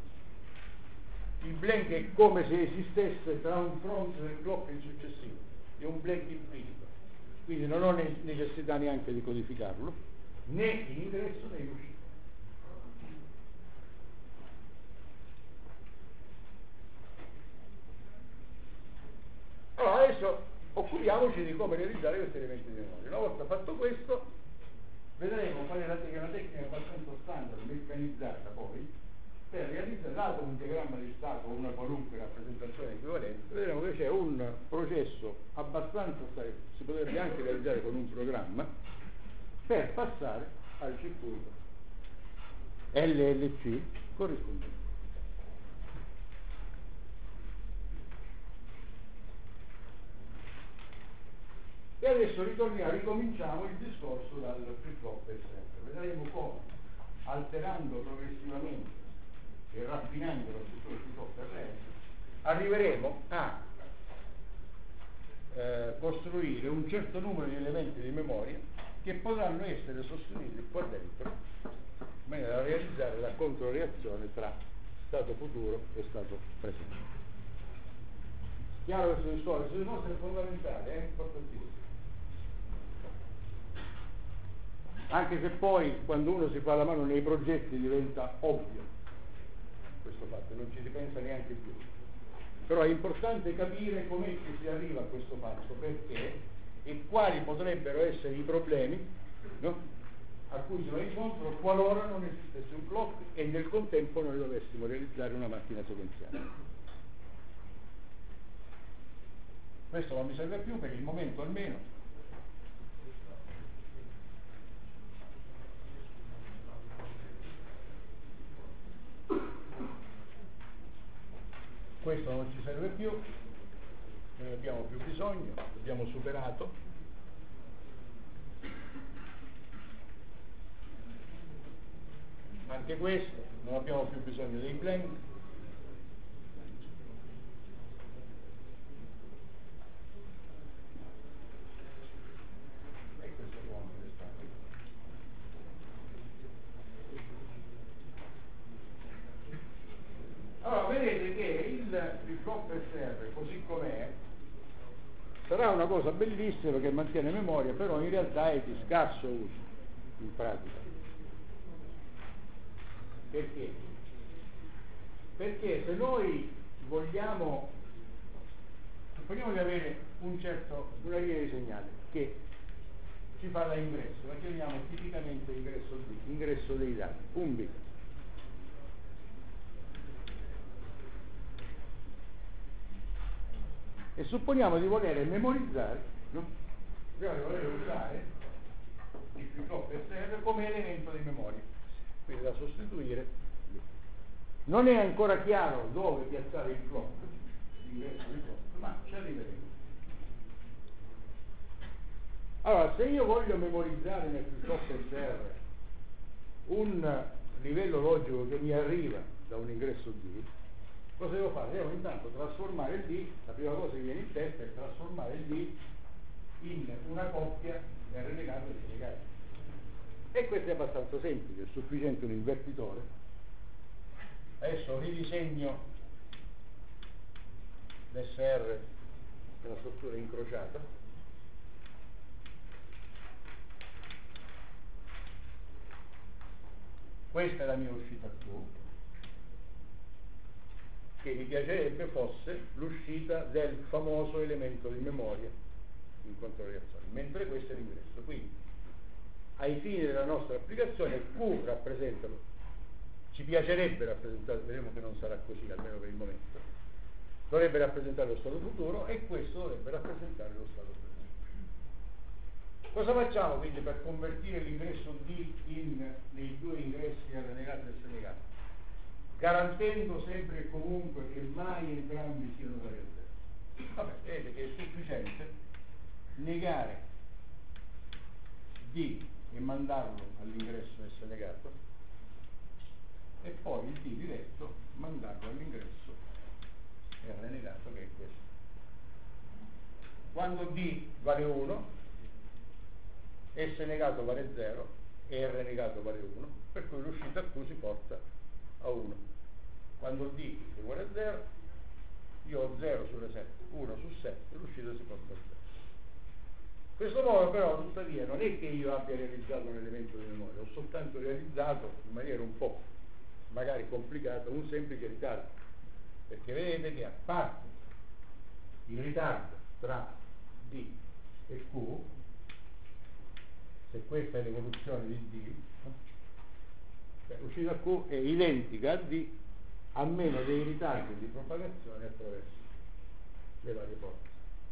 il Blank è come se esistesse tra un front del clock e il successivo, è un Blank infinito, quindi non ho ne- necessità neanche di codificarlo, né in ingresso né in uscita. Allora adesso occupiamoci di come realizzare questi elementi di memoria. Una volta fatto questo, vedremo qual è la, te- una tecnica abbastanza standard, meccanizzata poi, per realizzare, dato un diagramma di stato o una qualunque rappresentazione equivalente, vedremo che c'è un processo abbastanza, si potrebbe anche realizzare con un programma, per passare al circuito L L C corrispondente. E adesso ritorniamo, ricominciamo il discorso dal flip-flop per sempre. Vedremo come, alterando progressivamente e raffinando la struttura del flip-flop per sempre, arriveremo a eh, costruire un certo numero di elementi di memoria che potranno essere sostenuti qua dentro, in maniera da realizzare la controreazione tra stato futuro e stato presente. Chiaro questo discorso? Questo discorso è fondamentale, è importantissimo. Anche se poi quando uno si fa la mano nei progetti diventa ovvio questo fatto, non ci si pensa neanche più. Però è importante capire com'è che si arriva a questo fatto, perché e quali potrebbero essere i problemi, no? A cui si va incontro qualora non esistesse un clock e nel contempo noi dovessimo realizzare una macchina sequenziale. Questo non mi serve più per il momento almeno. Questo non ci serve più, non ne abbiamo più bisogno, l'abbiamo superato. Anche questo, non abbiamo più bisogno dei blank. E questo può anche restare. Allora, vedete che il flip-flop S R, così com'è, sarà una cosa bellissima che mantiene memoria, però in realtà è di scarso uso, in pratica. Perché? Perché se noi vogliamo, supponiamo di avere un certo, una linea di segnale che ci fa da ingresso, la chiamiamo tipicamente ingresso D, ingresso dei dati, un bit. E supponiamo di voler memorizzare, no? Di voler usare il flip-flop S R come elemento di memoria, quindi da sostituire. Non è ancora chiaro dove piazzare il clock, l'ingresso del clock, ma ci arriveremo. Allora, se io voglio memorizzare nel flip-flop S R un livello logico che mi arriva da un ingresso D, cosa devo fare? Devo intanto trasformare il D, la prima cosa che viene in testa è trasformare il D in una coppia R negato e S negato. E questo è abbastanza semplice, è sufficiente un invertitore. Adesso ridisegno l'S R nella struttura incrociata. Questa è la mia uscita Q, che mi piacerebbe fosse l'uscita del famoso elemento di memoria in controreazione, mentre questo è l'ingresso. Quindi, ai fini della nostra applicazione, Q rappresenta, ci piacerebbe rappresentare, vedremo che non sarà così, almeno per il momento, dovrebbe rappresentare lo stato futuro e questo dovrebbe rappresentare lo stato presente. Cosa facciamo quindi per convertire l'ingresso D in, nei due ingressi R negato e S negato? Garantendo sempre e comunque che mai entrambi siano uguali a zero. Vabbè, vedete che è sufficiente negare D e mandarlo all'ingresso S negato e poi il D diretto mandarlo all'ingresso R negato, che è questo. Quando D vale uno, S negato vale zero e R negato vale uno, per cui l'uscita Q si porta a uno. Quando D è uguale a zero, io ho zero sulle sette, uno su sette, l'uscita si porta a zero. In questo modo però, tuttavia, non è che io abbia realizzato un elemento di memoria, ho soltanto realizzato in maniera un po' magari complicata un semplice ritardo, perché vedete che a parte il ritardo tra D e Q, se questa è l'evoluzione di D, cioè l'uscita Q è identica a D a meno dei ritardi di propagazione attraverso le varie porte.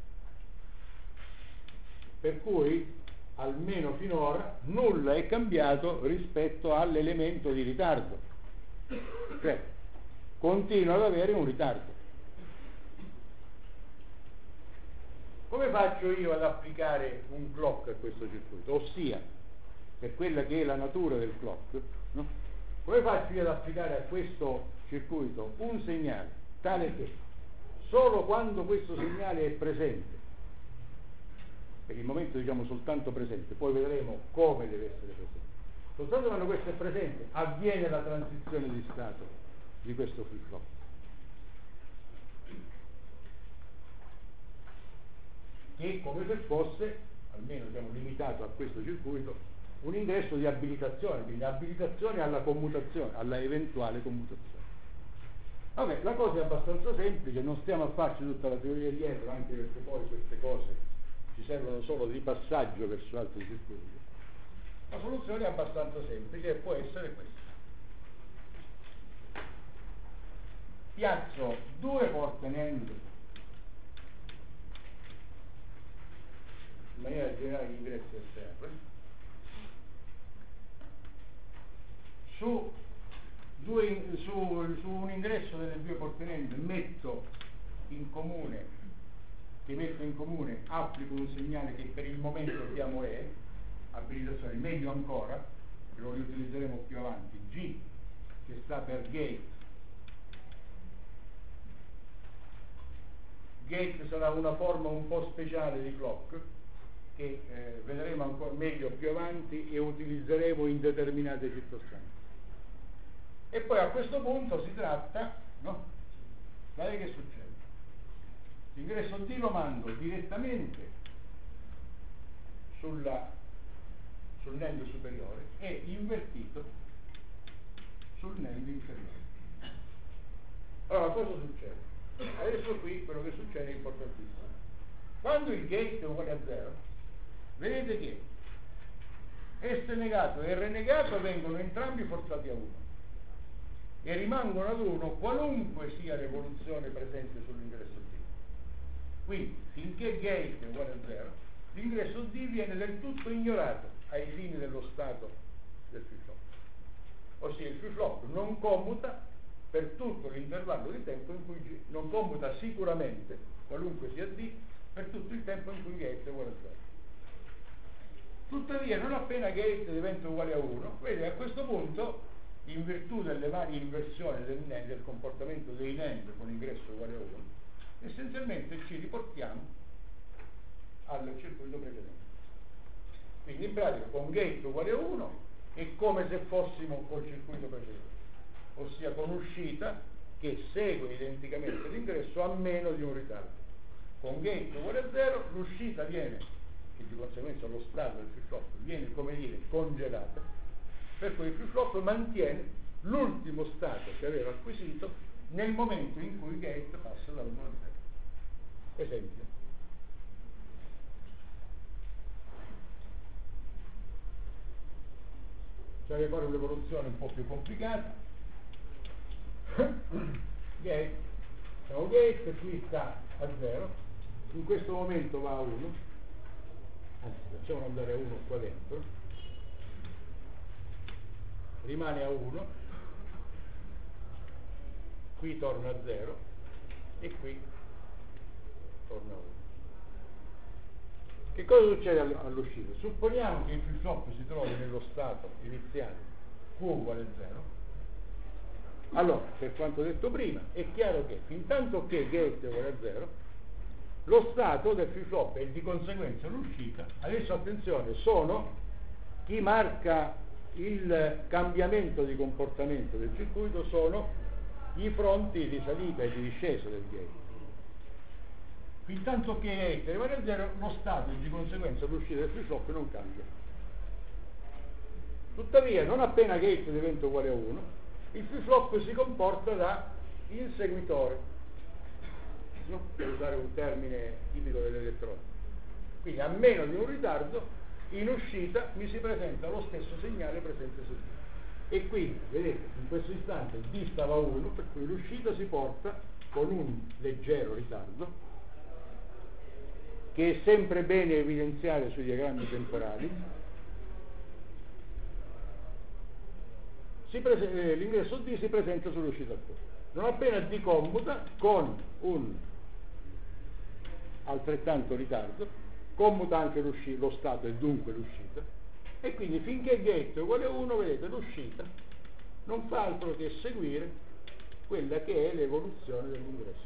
Per cui almeno finora nulla è cambiato rispetto all'elemento di ritardo, cioè continua ad avere un ritardo. Come faccio io ad applicare un clock a questo circuito? Ossia, per quella che è la natura del clock, no? Come faccio io ad applicare a questo circuito un segnale tale che solo quando questo segnale è presente, per il momento diciamo soltanto presente, poi vedremo come deve essere presente, soltanto quando questo è presente avviene la transizione di stato di questo flip flop. Che è come se fosse, almeno diciamo limitato a questo circuito, un ingresso di abilitazione, quindi abilitazione alla commutazione, alla eventuale commutazione. Vabbè, la cosa è abbastanza semplice, non stiamo a farci tutta la teoria dietro, anche perché poi queste cose ci servono solo di passaggio verso altri circuiti. La soluzione è abbastanza semplice e può essere questa. Piazzo due porte NAND in maniera generale gli ingressi esterni su, due, su, su un ingresso delle due porte NAND metto in comune che metto in comune applico un segnale che per il momento chiamo E, abilitazione, meglio ancora, che lo riutilizzeremo più avanti, G, che sta per gate. Gate sarà una forma un po' speciale di clock che eh, vedremo ancora meglio più avanti e utilizzeremo in determinate circostanze. E poi a questo punto si tratta, no? Guardate che succede. L'ingresso D lo mando direttamente sulla, sul NAND superiore e invertito sul NAND inferiore. Allora cosa succede? Adesso qui quello che succede è importantissimo. Quando il gate è uguale a zero, vedete che S negato e R negato vengono entrambi forzati a uno e rimangono ad uno qualunque sia l'evoluzione presente sull'ingresso D. Quindi finché gate è uguale a zero, l'ingresso D viene del tutto ignorato ai fini dello stato del flip flop. Ossia il flip flop non commuta per tutto l'intervallo di tempo in cui G, non commuta sicuramente, qualunque sia D, per tutto il tempo in cui gate è uguale a zero. Tuttavia non appena gate diventa uguale a uno, vedi a questo punto, in virtù delle varie inversioni del NAND, del comportamento dei NAND con ingresso uguale a uno, essenzialmente ci riportiamo al circuito precedente. Quindi in pratica con gate uguale a uno è come se fossimo col circuito precedente, ossia con uscita che segue identicamente l'ingresso a meno di un ritardo. Con gate uguale a zero l'uscita viene, che di conseguenza lo stato del flip flop viene come dire congelata, per cui il flip flop mantiene l'ultimo stato che aveva acquisito nel momento in cui il gate passa da uno a zero. Esempio. Cioè fare un'evoluzione un po' più complicata. Gate, diciamo gate, qui sta a zero, in questo momento va a uno, anzi facciamo andare a uno qua dentro, rimane a uno, qui torna a zero e qui torna a uno. Che cosa succede all'uscita? Supponiamo che il flip flop si trovi nello stato iniziale Q uguale a zero Allora, per quanto detto prima, è chiaro che fin tanto che gate è uguale a zero, lo stato del flip-flop e di conseguenza l'uscita, adesso attenzione, sono chi marca il cambiamento di comportamento del circuito, sono i fronti di salita e di discesa del gate. Fin tanto che gate rimane a zero, lo stato e di conseguenza l'uscita del flip-flop non cambia. Tuttavia, non appena gate diventa uguale a uno, il flip-flop si comporta da inseguitore, no? Per usare un termine tipico dell'elettronica. Quindi a meno di un ritardo, in uscita mi si presenta lo stesso segnale presente sul D. E quindi, vedete, in questo istante D stava a uno, per cui l'uscita si porta con un leggero ritardo, che è sempre bene evidenziare sui diagrammi temporali. Prese- l'ingresso D si presenta sull'uscita Q. Non appena D commuta, con un altrettanto ritardo, commuta anche lo stato e dunque l'uscita, e quindi finché gate è uguale a uno, vedete, l'uscita non fa altro che seguire quella che è l'evoluzione dell'ingresso.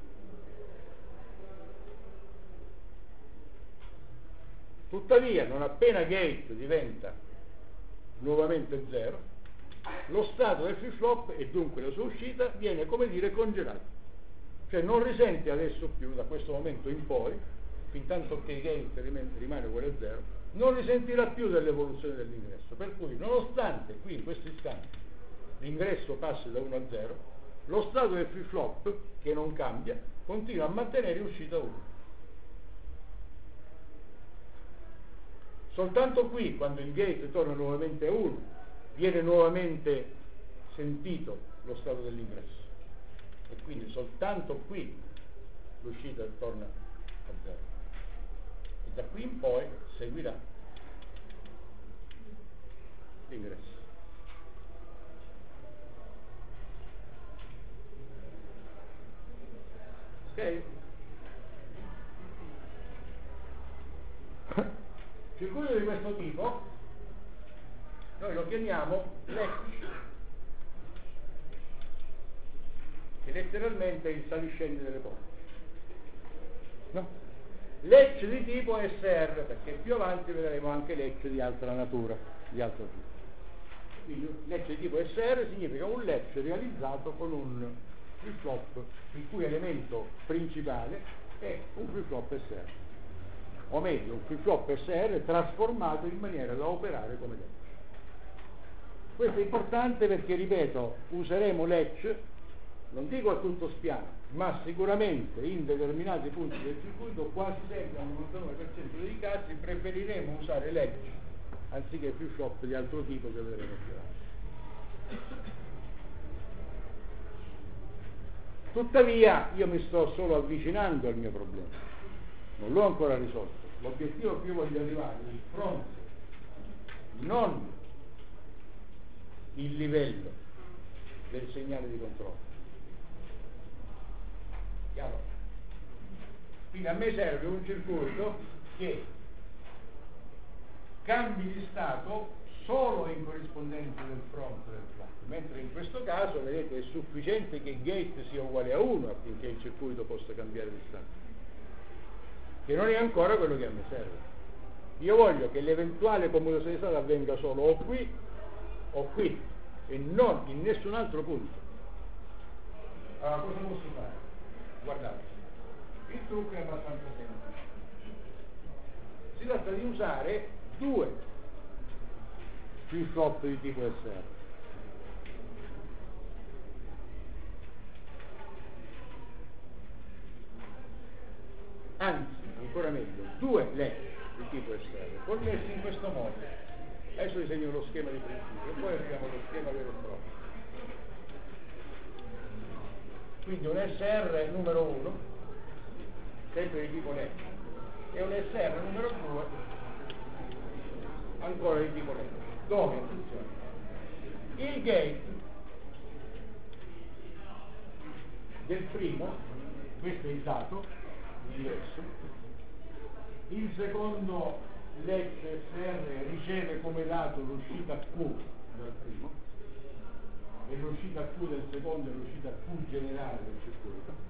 Tuttavia, non appena gate diventa nuovamente zero, lo stato del flip-flop e dunque la sua uscita viene, come dire, congelato. Cioè non risente adesso più, da questo momento in poi, fin tanto che gate rimane, rimane uguale a zero, non risentirà più dell'evoluzione dell'ingresso. Per cui, nonostante qui in questo istante l'ingresso passi da uno a zero, lo stato del flip-flop, che non cambia, continua a mantenere uscita uno. Soltanto qui, quando il gate torna nuovamente a uno, viene nuovamente sentito lo stato dell'ingresso, e quindi soltanto qui l'uscita torna a zero, e da qui in poi seguirà l'ingresso. Ok? Circuito di questo tipo noi lo chiamiamo latch, che letteralmente è il saliscendi delle porte, no? Latch di tipo S R, perché più avanti vedremo anche latch di altra natura, di altro tipo. Quindi latch di tipo S R significa un latch realizzato con un flip-flop il cui elemento principale è un flip-flop S R, o meglio un flip-flop S R trasformato in maniera da operare come latch. Questo è importante perché, ripeto, useremo latch, non dico a tutto spiano, ma sicuramente in determinati punti del circuito, quasi sempre al novantanove per cento dei casi, preferiremo usare latch anziché flip-flop di altro tipo che vedremo più avanti. Tuttavia, io mi sto solo avvicinando al mio problema, non l'ho ancora risolto. L'obiettivo a cui voglio arrivare è il fronte, non il livello del segnale di controllo. Chiaro? Quindi a me serve un circuito che cambi di stato solo in corrispondenza del fronte del flap, mentre in questo caso, vedete, è sufficiente che gate sia uguale a uno affinché il circuito possa cambiare di stato, che non è ancora quello che a me serve. Io voglio che l'eventuale commutazione di stato avvenga solo o qui o qui e non in nessun altro punto. Allora cosa posso fare? Guardate, il trucco è abbastanza semplice. Si tratta di usare due flip-flop di tipo S R. Anzi, ancora meglio, due latch di tipo S R connessi in questo modo. Adesso disegno lo schema di principio e poi abbiamo lo schema vero e proprio. Quindi un S R numero uno, sempre di tipo latch, e un S R numero due, ancora di tipo latch, dove, attenzione, il gate del primo, questo è il dato, l'ingresso, il secondo latch S R riceve come dato l'uscita Q dal primo, e l'uscita Q del secondo è l'uscita Q generale del circuito.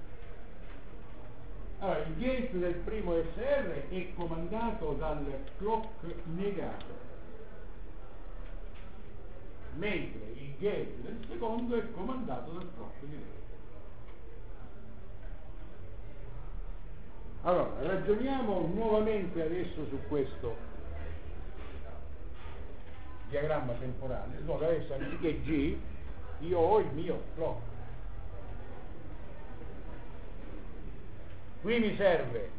Allora, il gate del primo S R è comandato dal clock negato, mentre il gate del secondo è comandato dal clock negato. Allora, ragioniamo nuovamente adesso su questo diagramma temporale, dove adesso anziché G io ho il mio clock. Qui mi serve,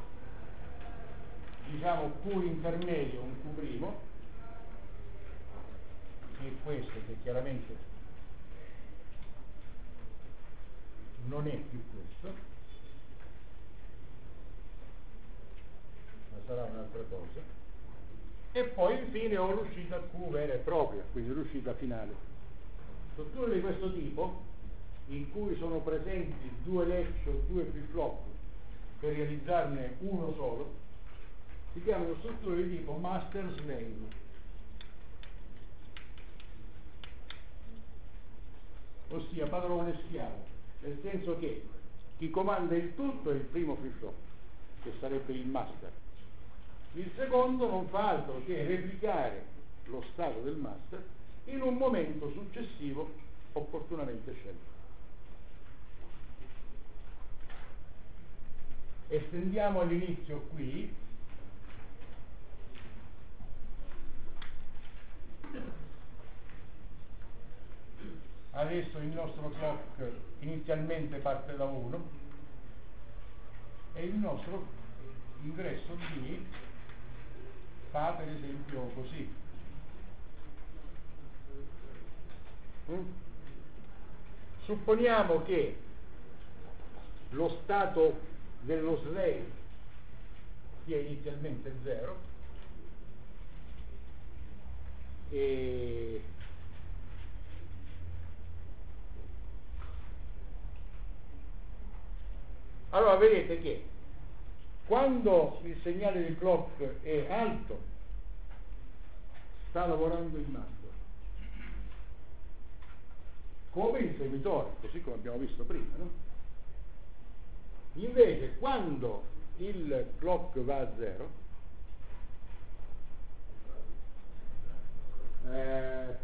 diciamo, Q intermedio, un Q primo, che è questo, che chiaramente non è più questo, ma sarà un'altra cosa. E poi infine ho l'uscita Q vera e propria, quindi l'uscita finale. Strutture di questo tipo, in cui sono presenti due latch o due flip-flop per realizzarne uno solo, si chiamano strutture di tipo master-slave. Ossia padrone schiavo, nel senso che chi comanda il tutto è il primo flip-flop, che sarebbe il master. Il secondo non fa altro che replicare lo stato del master in un momento successivo opportunamente scelto. Estendiamo all'inizio qui adesso il nostro clock inizialmente parte da uno e il nostro ingresso D fa per esempio così. Mm? Supponiamo che lo stato dello slave sia inizialmente zero e allora vedete che quando il segnale di clock è alto sta lavorando il master come il seguitore, così come abbiamo visto prima, no? Invece quando il clock va a zero eh,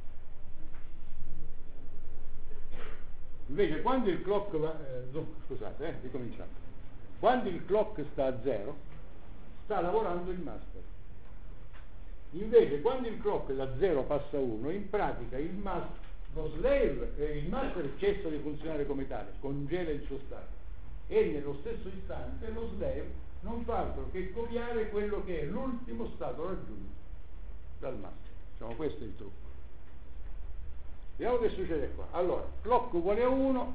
invece quando il clock va eh, no, scusate, eh, ricominciamo. Quando il clock sta a zero sta lavorando il master. Invece quando il clock da zero passa a uno, in pratica il master, lo slave, eh, il master cessa di funzionare come tale, congela il suo stato. E nello stesso istante lo slave non fa altro che copiare quello che è l'ultimo stato raggiunto dal master. Diciamo, questo è il trucco. Vediamo che succede qua. Allora, clock uguale a uno,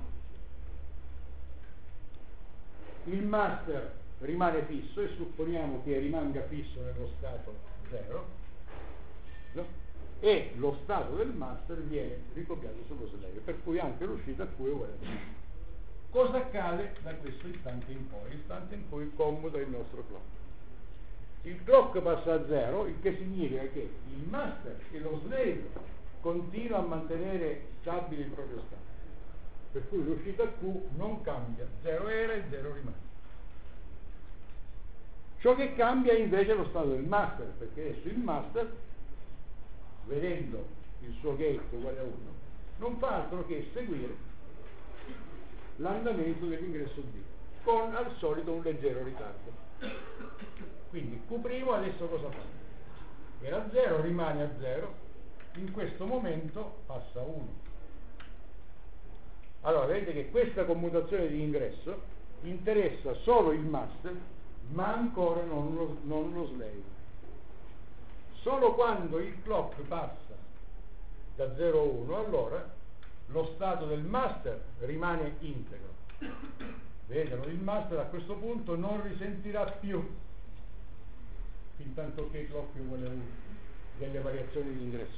il master rimane fisso e supponiamo che rimanga fisso nello stato zero, no? E lo stato del master viene ricopiato sullo slave, per cui anche l'uscita Q è uguale a zero. Cosa accade da questo istante in poi? L'istante in cui commuta il nostro clock. Il clock passa a zero, il che significa che il master e lo slave continua a mantenere stabile il proprio stato. Per cui l'uscita Q non cambia, zero era e zero rimane. Ciò che cambia invece è lo stato del master, perché adesso il master, vedendo il suo gate uguale a uno, non fa altro che seguire l'andamento dell'ingresso D con al solito un leggero ritardo. Quindi Q' adesso cosa fa? Era a zero, rimane a zero, in questo momento passa a uno. Allora vedete che questa commutazione di ingresso interessa solo il master ma ancora non lo, non lo slave. Solo quando il clock passa da zero a uno, allora lo stato del master rimane integro. Vedete, il master a questo punto non risentirà più, fin tanto che il clock è uguale a uno, delle variazioni di ingresso.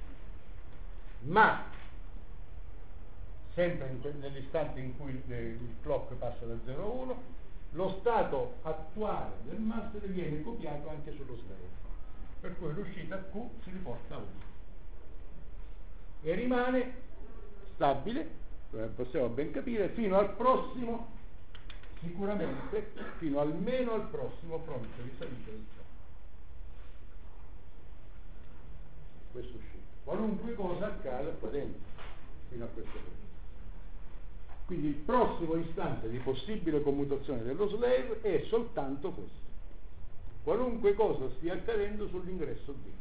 Ma sempre in, nell'istante in cui il, il clock passa da zero a uno, lo stato attuale del master viene copiato anche sullo slave, per cui l'uscita Q si riporta a uno. e rimane stabile, come possiamo ben capire, fino al prossimo, sicuramente fino almeno al prossimo fronte di salita del flop. Questo uscito. Qualunque cosa accada qua dentro, fino a questo punto. Quindi il prossimo istante di possibile commutazione dello slave è soltanto questo. Qualunque cosa stia accadendo sull'ingresso D.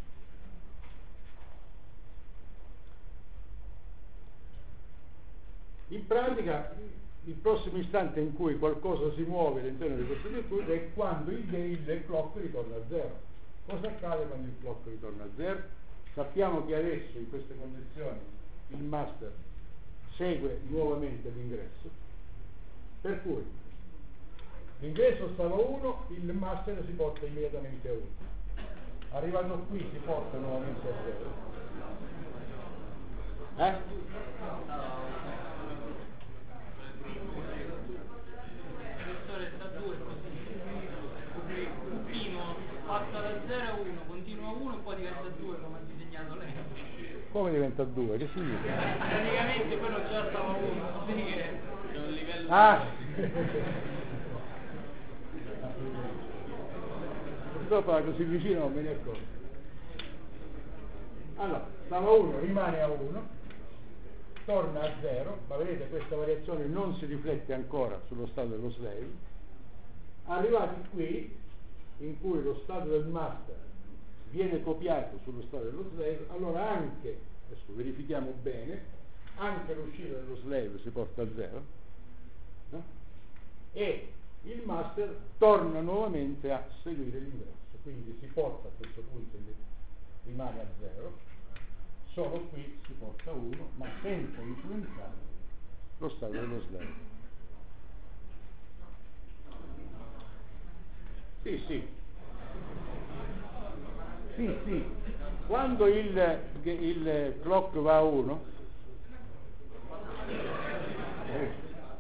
In pratica, il prossimo istante in cui qualcosa si muove all'interno di questo circuito è quando il, il clock ritorna a zero. Cosa accade quando il clock ritorna a zero? Sappiamo che adesso, in queste condizioni, il master segue nuovamente l'ingresso, per cui l'ingresso stava a uno, il master si porta immediatamente a uno. Arrivato qui si porta nuovamente a zero. Eh? Passa da zero a uno, continua a uno e poi diventa due come ha disegnato lei. Come diventa due? Che significa? Praticamente quello già stava a uno, quindi che c'è un livello. Ah! Purtroppo era così vicino non me ne accorgo. Allora, stava a uno, rimane a uno, torna a zero, ma vedete questa variazione non si riflette ancora sullo stato dello slave. Arrivati qui, in cui lo stato del master viene copiato sullo stato dello slave, allora anche, adesso verifichiamo bene, anche l'uscita dello slave si porta a zero, no? E il master torna nuovamente a seguire l'ingresso, quindi si porta a questo punto, rimane a zero, solo qui si porta a uno, ma senza influenzare lo stato dello slave. Sì, sì. Sì, sì. Quando il, il clock va a uno, eh,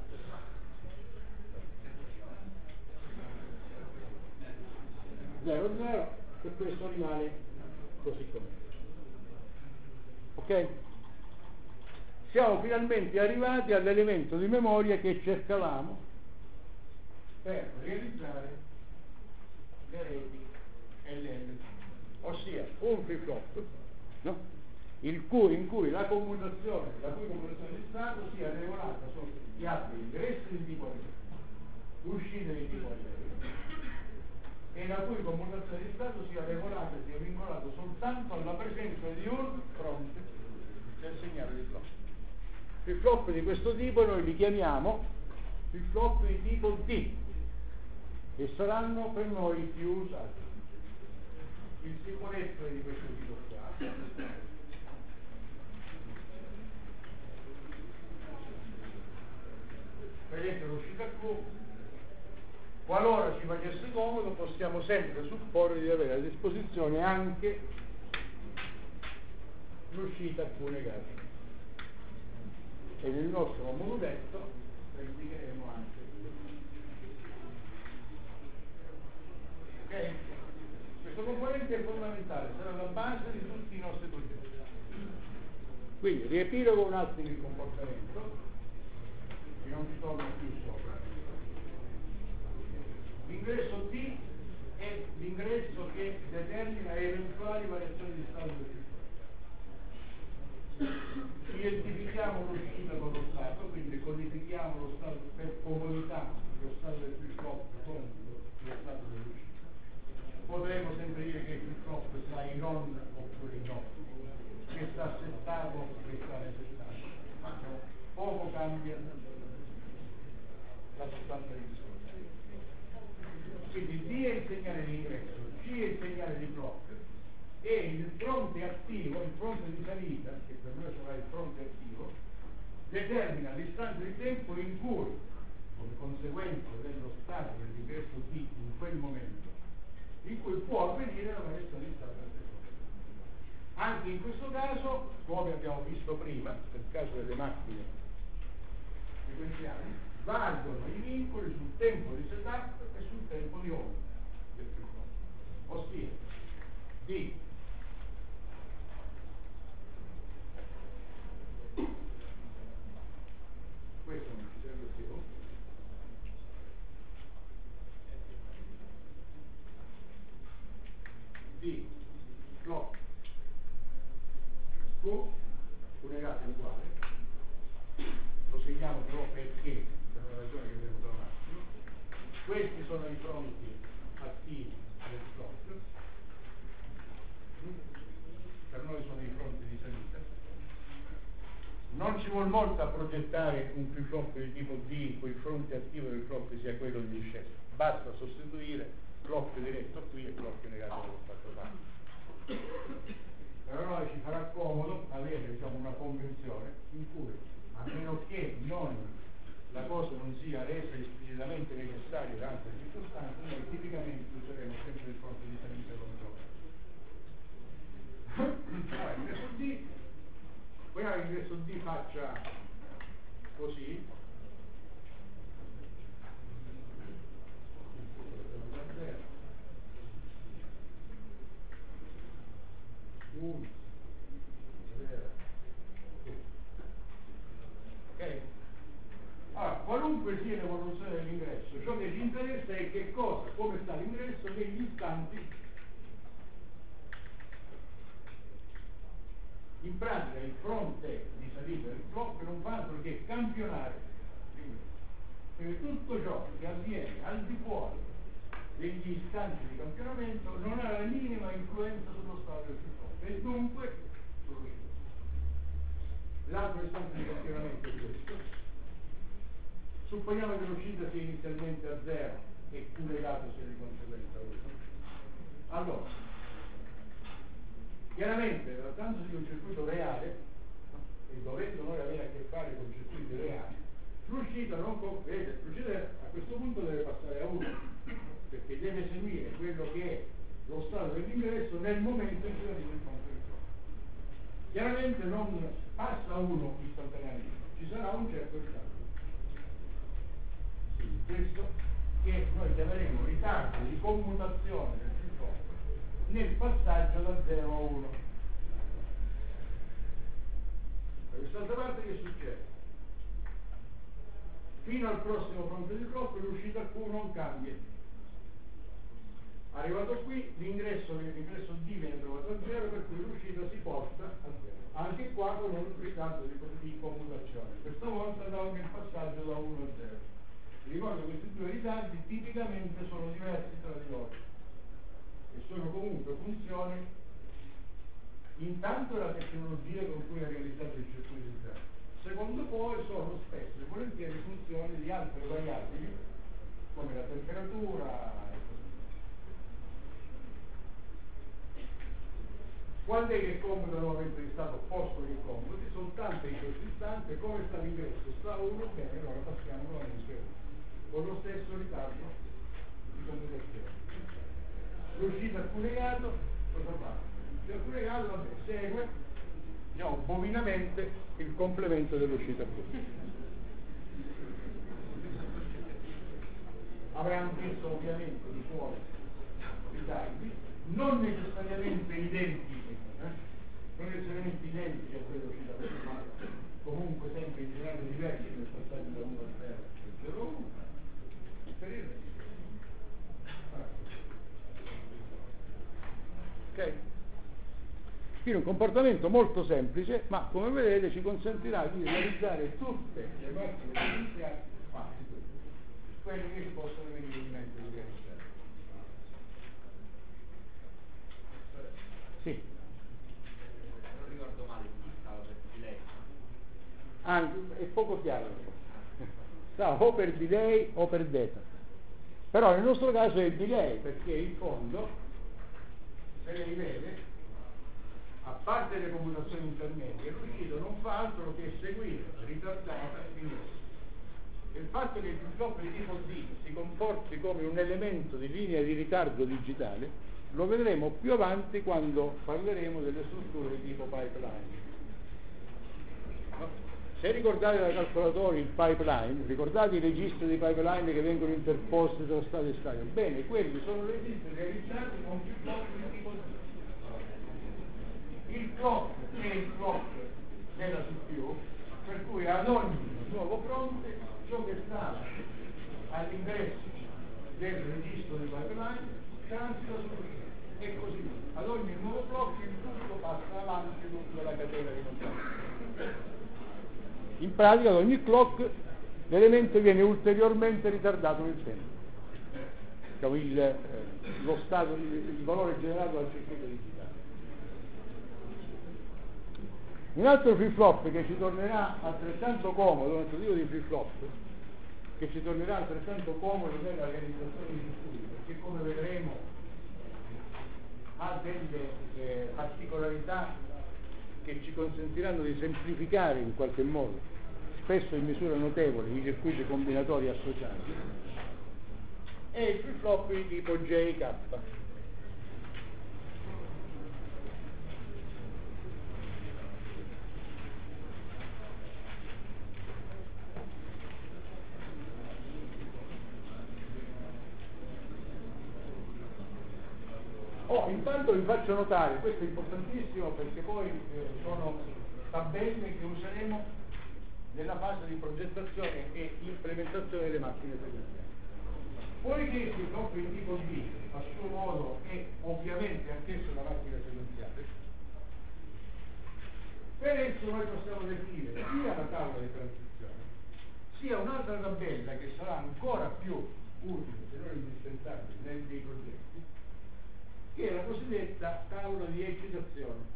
zero zero, e questo rimane così com'è. Ok? Siamo finalmente arrivati all'elemento di memoria che cercavamo per realizzare le reti L L C, ossia un flip flop, no? Il cui, in cui la commutazione, la cui commutazione di stato sia regolata sugli altri ingressi di tipo L, uscite di tipo L, e la cui commutazione di stato sia regolata, sia vincolata soltanto alla presenza di un fronte del segnale di flop. Flip flop di questo tipo noi li chiamiamo flip flop di tipo D, e saranno per noi più usati. Il sicurezza di questo tipo qua, vedete l'uscita Q, qualora ci facesse comodo possiamo sempre supporre di avere a disposizione anche l'uscita Q negativa, e nel nostro moduletto la indicheremo anche. Ok? Questo componente è fondamentale, sarà la base di tutti i nostri progetti. Quindi riepilogo un attimo il comportamento, che non ci torno più sopra. L'ingresso D è l'ingresso che determina eventuali variazioni di stato del flip. Identifichiamo l'uscita con lo stato, quindi codifichiamo lo stato per comodità, lo stato del flip flop con lo stato dell'uscita. Potremmo sempre dire che il flip flop sta in on oppure in off, che sta settato o che sta resettato, ma poco cambia la sostanza di discorso. Quindi D è il segnale di ingresso, C è il segnale di flop, e il fronte attivo, il fronte di salita, che per noi sarà il fronte attivo, determina l'istanza di tempo in cui, come conseguenza dello stato dell'ingresso D in quel momento, in cui può avvenire la variazione di stato del flip. Anche in questo caso, come abbiamo visto prima, nel caso delle macchine sequenziali, valgono i vincoli sul tempo di setup e sul tempo di onda del flip flop, ossia D di clock Q, Q negato è uguale, lo segniamo però perché, per una ragione che vedremo tra un attimo. Questi sono i fronti attivi del clock, per noi sono i fronti di salita. Non ci vuole molto a progettare un flip-flop di tipo D in cui il fronte attivo del clock sia quello di discesa, basta sostituire clock diretto qui e clock negato dall'altro lato. Per noi ci farà comodo avere, diciamo, una convenzione in cui, a meno che non, la cosa non sia resa esplicitamente necessaria da altre circostanze, noi tipicamente useremo sempre il fronte di salita con clock. Allora, ingresso D, vogliamo che l'ingresso D faccia così, uno, zero, ok? Allora, qualunque sia l'evoluzione dell'ingresso, ciò che ci interessa è che cosa, come sta l'ingresso negli istanti. In pratica il fronte di salita del clock non fa altro che campionare l'ingresso, perché tutto ciò che avviene al di fuori degli istanti di campionamento non ha la minima influenza sullo stato del flip-flop e dunque sull'uscita. L'altro istante di campionamento è questo. Supponiamo che l'uscita sia inizialmente a zero e Q legato sia di conseguenza uno. Allora, chiaramente, trattandosi di un circuito reale, e dovendo noi avere a che fare con circuiti reali, l'uscita non può, vedete, l'uscita a questo punto deve passare a uno, perché deve seguire quello che è lo stato dell'ingresso nel momento in cui arriva il fronte del clock. Chiaramente non passa a uno istantaneamente, ci sarà un certo ritardo. Sì, questo che noi chiameremo ritardo di commutazione del flip-flop nel passaggio da zero a uno. Da quest'altra parte che succede? Fino al prossimo fronte di clock l'uscita Q non cambia. Arrivato qui l'ingresso l'ingresso D viene trovato a zero, per cui l'uscita si porta a zero. Anche qua con un ritardo di, di commutazione. Questa volta andava nel passaggio da uno a zero. Vi ricordo che questi due ritardi tipicamente sono diversi tra di loro e sono comunque funzioni intanto della tecnologia con cui è realizzato il circuito interno, secondo poi sono spesso e volentieri funzioni di altre variabili come la temperatura e così via. Quando è che computa nuovamente il stato opposto che computi? Soltanto in questo istante, come sta l'ingresso? Sta uno, bene, allora passiamo nuovamente uno con lo stesso ritardo di commutazione. L'uscita Q negato, cosa fa? Il Q negato, vabbè, segue, diciamo, bovinamente il complemento dell'uscita Q. Avrà anch'esso ovviamente i suoi ritardi, non necessariamente identici, eh? non necessariamente identici a quello uscita Q, ma comunque sempre in generale diversi nel passaggio da uno a zero a zero a uno. Per il resto. Ok? Quindi un comportamento molto semplice, ma come vedete ci consentirà di realizzare tutte le macchine differenziali, ma quelle che possono venire in mente di realizzare. Sì. Se non ricordo male, chi stava per delay? Anche, è poco chiaro. Stava o per delay o per data. Però nel nostro caso è delay, perché in fondo, se lei vede, a parte le computazioni intermedie, l'uscita non fa altro che seguire, ritardare l'ingresso. Il fatto che il flip-flop di tipo D si comporti come un elemento di linea di ritardo digitale lo vedremo più avanti quando parleremo delle strutture di tipo pipeline. No? Se ricordate dai calcolatori il pipeline, ricordate i registri di pipeline che vengono interposti tra stato e stadio? Bene, quelli sono registri realizzati con flip-flop di tipo D. Il clock è il clock della C P U, per cui ad ogni nuovo fronte ciò che sta all'ingresso del registro di pipeline transita sull'uscita. e così via. Ad ogni nuovo blocco il tutto passa avanti lungo la catena di montagne. In pratica ad ogni clock l'elemento viene ulteriormente ritardato nel tempo. Diciamo il, eh, lo stato, il, il valore generato dal circuito digitale. Un altro flip flop che ci tornerà altrettanto comodo, un altro tipo di flip flop che ci tornerà altrettanto comodo nella realizzazione di circuiti, perché come vedremo ha delle eh, particolarità che ci consentiranno di semplificare in qualche modo, spesso in misura notevole, i circuiti combinatori associati, e il flip flop di tipo J K. Oh, intanto vi faccio notare, questo è importantissimo perché poi eh, sono tabelle che useremo nella fase di progettazione e implementazione delle macchine sequenziali. Poiché il flip flop di tipo D a suo modo è ovviamente anch'esso una macchina sequenziale, per esso noi possiamo definire sia la tavola di transizione sia un'altra tabella che sarà ancora più utile, se non indispensabile, nei dei progetti, che è la cosiddetta tavola di eccitazione.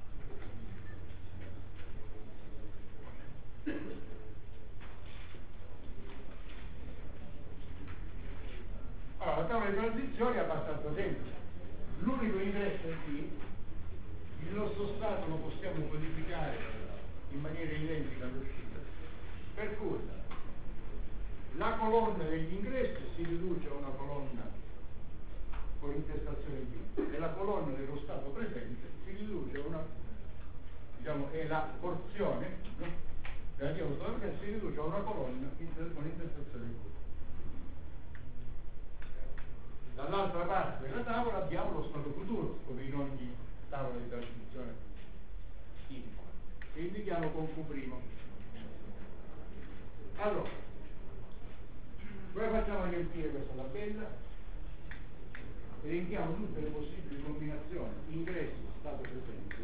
Allora, la tavola di transizione è abbastanza semplice. L'unico ingresso è qui, il nostro stato lo possiamo codificare in maniera identica all'uscita, per cui la colonna degli ingressi si riduce a una colonna con intestazione B e la colonna dello stato presente si riduce a una, diciamo, è la porzione, no? Relativa allo stato presente si riduce a una colonna con intestazione B. Dall'altra parte della tavola abbiamo lo stato futuro, come in ogni tavola di transizione tipica, che indichiamo con Q'. Allora, come facciamo a riempire questa tabella? Elenchiamo tutte le possibili combinazioni ingressi stato presente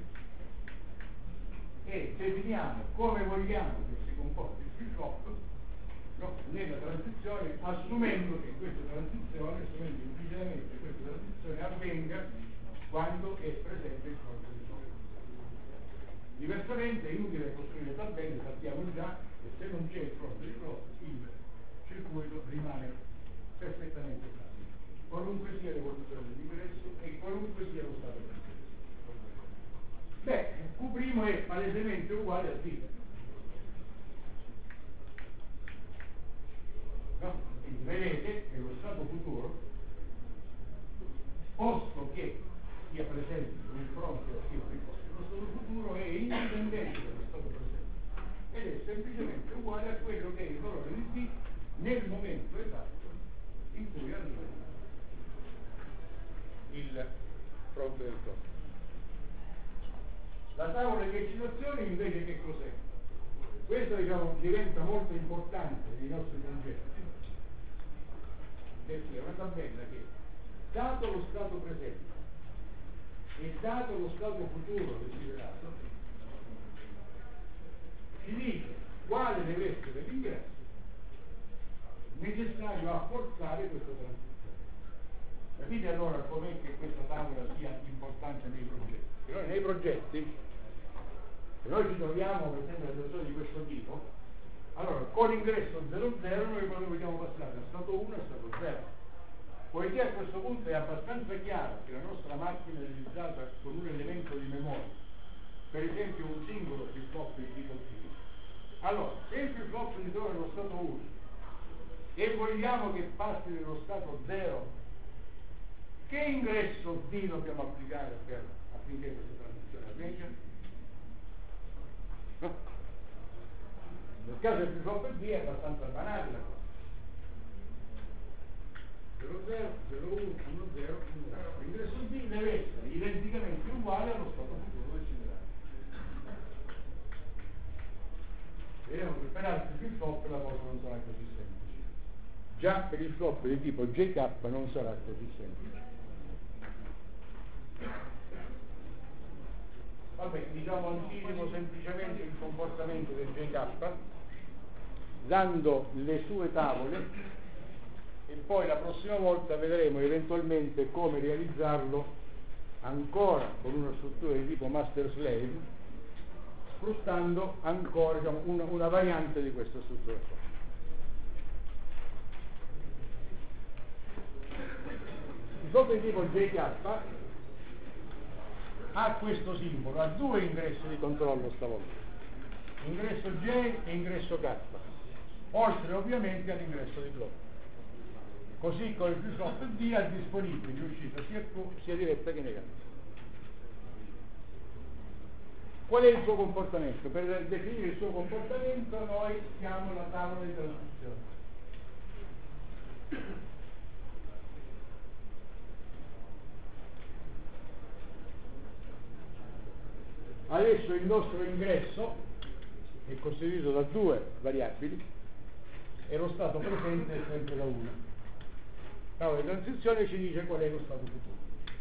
e definiamo come vogliamo che si comporti il flip flop, no, nella transizione, assumendo che questa transizione, assumendo implicitamente che questa transizione avvenga quando è presente il fronte di flop. Diversamente è inutile costruire tabelle, sappiamo già che se non c'è il fronte di flop il circuito rimane perfettamente pratico, qualunque sia l'evoluzione dell'ingresso e qualunque sia lo stato presente. Beh, Q' è palesemente uguale a D. No? Quindi vedete che lo stato futuro, posto che sia presente un fronte attivo di posto, lo stato futuro è indipendente dallo stato presente ed è semplicemente uguale a quello che è il valore di D nel momento esatto in cui arriva il fronte del corpo. La tavola di eccitazione invece che cos'è? Questo, diciamo, diventa molto importante nei nostri progetti, perché è una tabella che, dato lo stato presente e dato lo stato futuro desiderato, ci dice quale deve essere l'ingresso necessario a forzare questa transizione. Capite allora com'è che questa tavola sia importante nei progetti? Che noi nei progetti, se noi ci troviamo per esempio una situazione di questo tipo, allora con ingresso zero zero noi quando vogliamo passare da stato uno a stato zero. Poiché a questo punto è abbastanza chiaro che la nostra macchina è realizzata con un elemento di memoria, per esempio un singolo flip flop di tipo D, allora se il flip flop si trova nello stato uno e vogliamo che passi nello stato zero, che ingresso D dobbiamo applicare per, affinché questa transizione avvenga? No? Nel caso del flip flop D è abbastanza banale la cosa. zero zero, zero uno, uno zero, uno zero. L'ingresso D deve essere identicamente uguale allo stato futuro desiderato. Vediamo che per altri flip flop la cosa non sarà così semplice. Già per il flop di tipo J K non sarà così semplice. Vabbè, diciamo anticipo semplicemente il comportamento del J K dando le sue tavole e poi la prossima volta vedremo eventualmente come realizzarlo ancora con una struttura di tipo master slave, sfruttando ancora, diciamo, una, una variante di questa struttura qua. Il software di tipo J K ha questo simbolo, ha due ingressi di controllo stavolta, ingresso J e ingresso K, oltre ovviamente all'ingresso di clock. Così con il flip-flop D ha disponibile l'uscita sia Q sia diretta che negativa. Qual è il suo comportamento? Per definire il suo comportamento noi chiamiamo la tavola di transizione. Adesso il nostro ingresso è costituito da due variabili e lo stato presente è sempre da una. La tavola di transizione ci dice qual è lo stato futuro.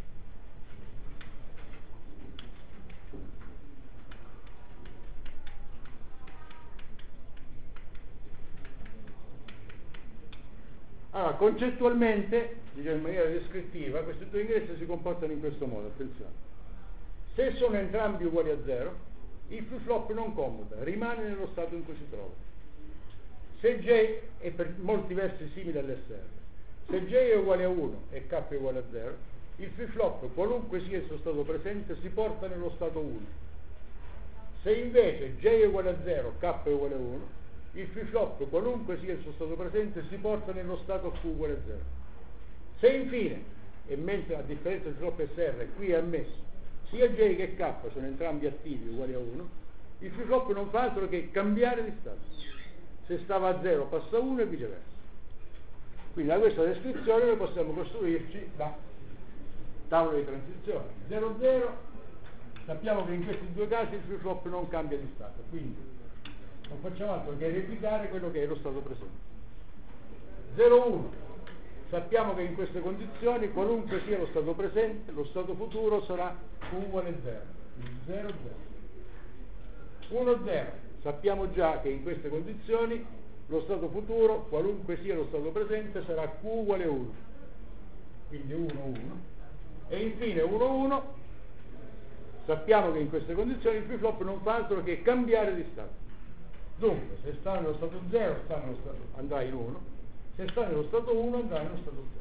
Allora, concettualmente, diciamo in maniera descrittiva, questi due ingressi si comportano in questo modo, attenzione. Se sono entrambi uguali a zero, il flip-flop non commuta, rimane nello stato in cui si trova. Se J è per molti versi simile all'S R, se J è uguale a uno e K è uguale a zero, il flip-flop, qualunque sia il suo stato presente, si porta nello stato uno. Se invece J è uguale a zero, K è uguale a uno, il flip-flop, qualunque sia il suo stato presente, si porta nello stato Q uguale a zero. Se infine, e mentre a differenza del flip-flop S R qui è ammesso, sia J che K sono entrambi attivi uguali a uno, il flip-flop non fa altro che cambiare di stato. Se stava a zero passa a uno e viceversa. Quindi da questa descrizione noi possiamo costruirci la tavola di transizione. zero zero, sappiamo che in questi due casi il flip-flop non cambia di stato, quindi non facciamo altro che replicare quello che è lo stato presente. zero uno, sappiamo che in queste condizioni, qualunque sia lo stato presente, lo stato futuro sarà Q uguale a zero, zero zero. uno zero, sappiamo già che in queste condizioni lo stato futuro, qualunque sia lo stato presente, sarà Q uguale a uno, quindi uno uno. E infine uno uno, sappiamo che in queste condizioni il flip-flop non fa altro che cambiare di stato. Dunque, se sta nello stato zero sta nello stato, andrà in uno, se sta nello stato uno andrà nello stato zero.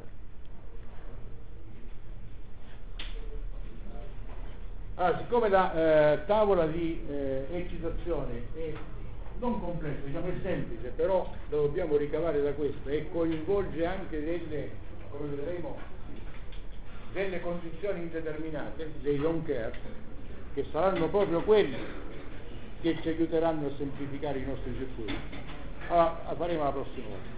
Allora, siccome la eh, tavola di eh, eccitazione è non complessa, diciamo è semplice, però la dobbiamo ricavare da questa e coinvolge anche delle, come vedremo, delle condizioni indeterminate, dei don't care, che saranno proprio quelli che ci aiuteranno a semplificare i nostri circuiti. Allora, la faremo la prossima volta.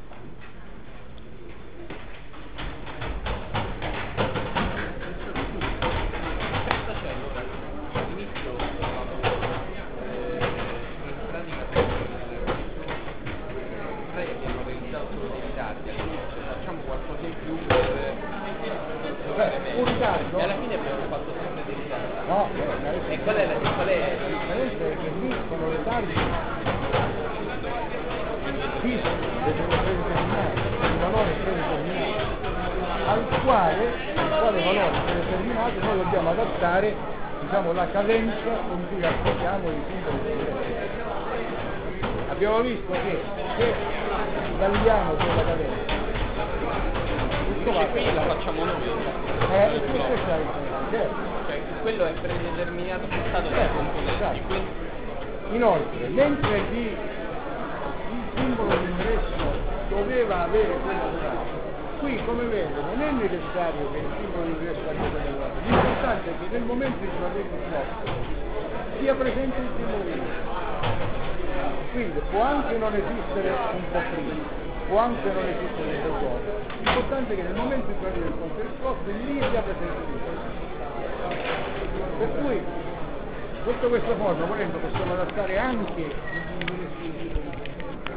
Un ritardo? E alla fine abbiamo fatto sempre dei ritardi. No, e qual è la qual è? La differenza è che lì sono ritardi fissi, predeterminati, un valore predeterminato, al quale, al quale valore predeterminato noi dobbiamo adattare, diciamo, la cadenza con cui applichiamo i simboli predeterminati. Abbiamo visto che se tagliamo quella cadenza, invece qui la facciamo noi. Eh, e questo è certo. Cioè, quello è predeterminato fissato dai componenti. Quindi... Inoltre, mentre lì il simbolo di ingresso doveva avere quella durata, qui come vede non è necessario che il simbolo di ingresso abbia quella durata, l'importante è che nel momento in cui avete il blocco sia presente il simbolo di ingresso. Quindi può anche non esistere un po' prima, può anche non esistere un po' dopo, l'importante è che nel momento in cui arriva il conto risposto lì sia presente il ingresso. Per cui sotto questa forma, volendo, possiamo adattare anche gli ingressi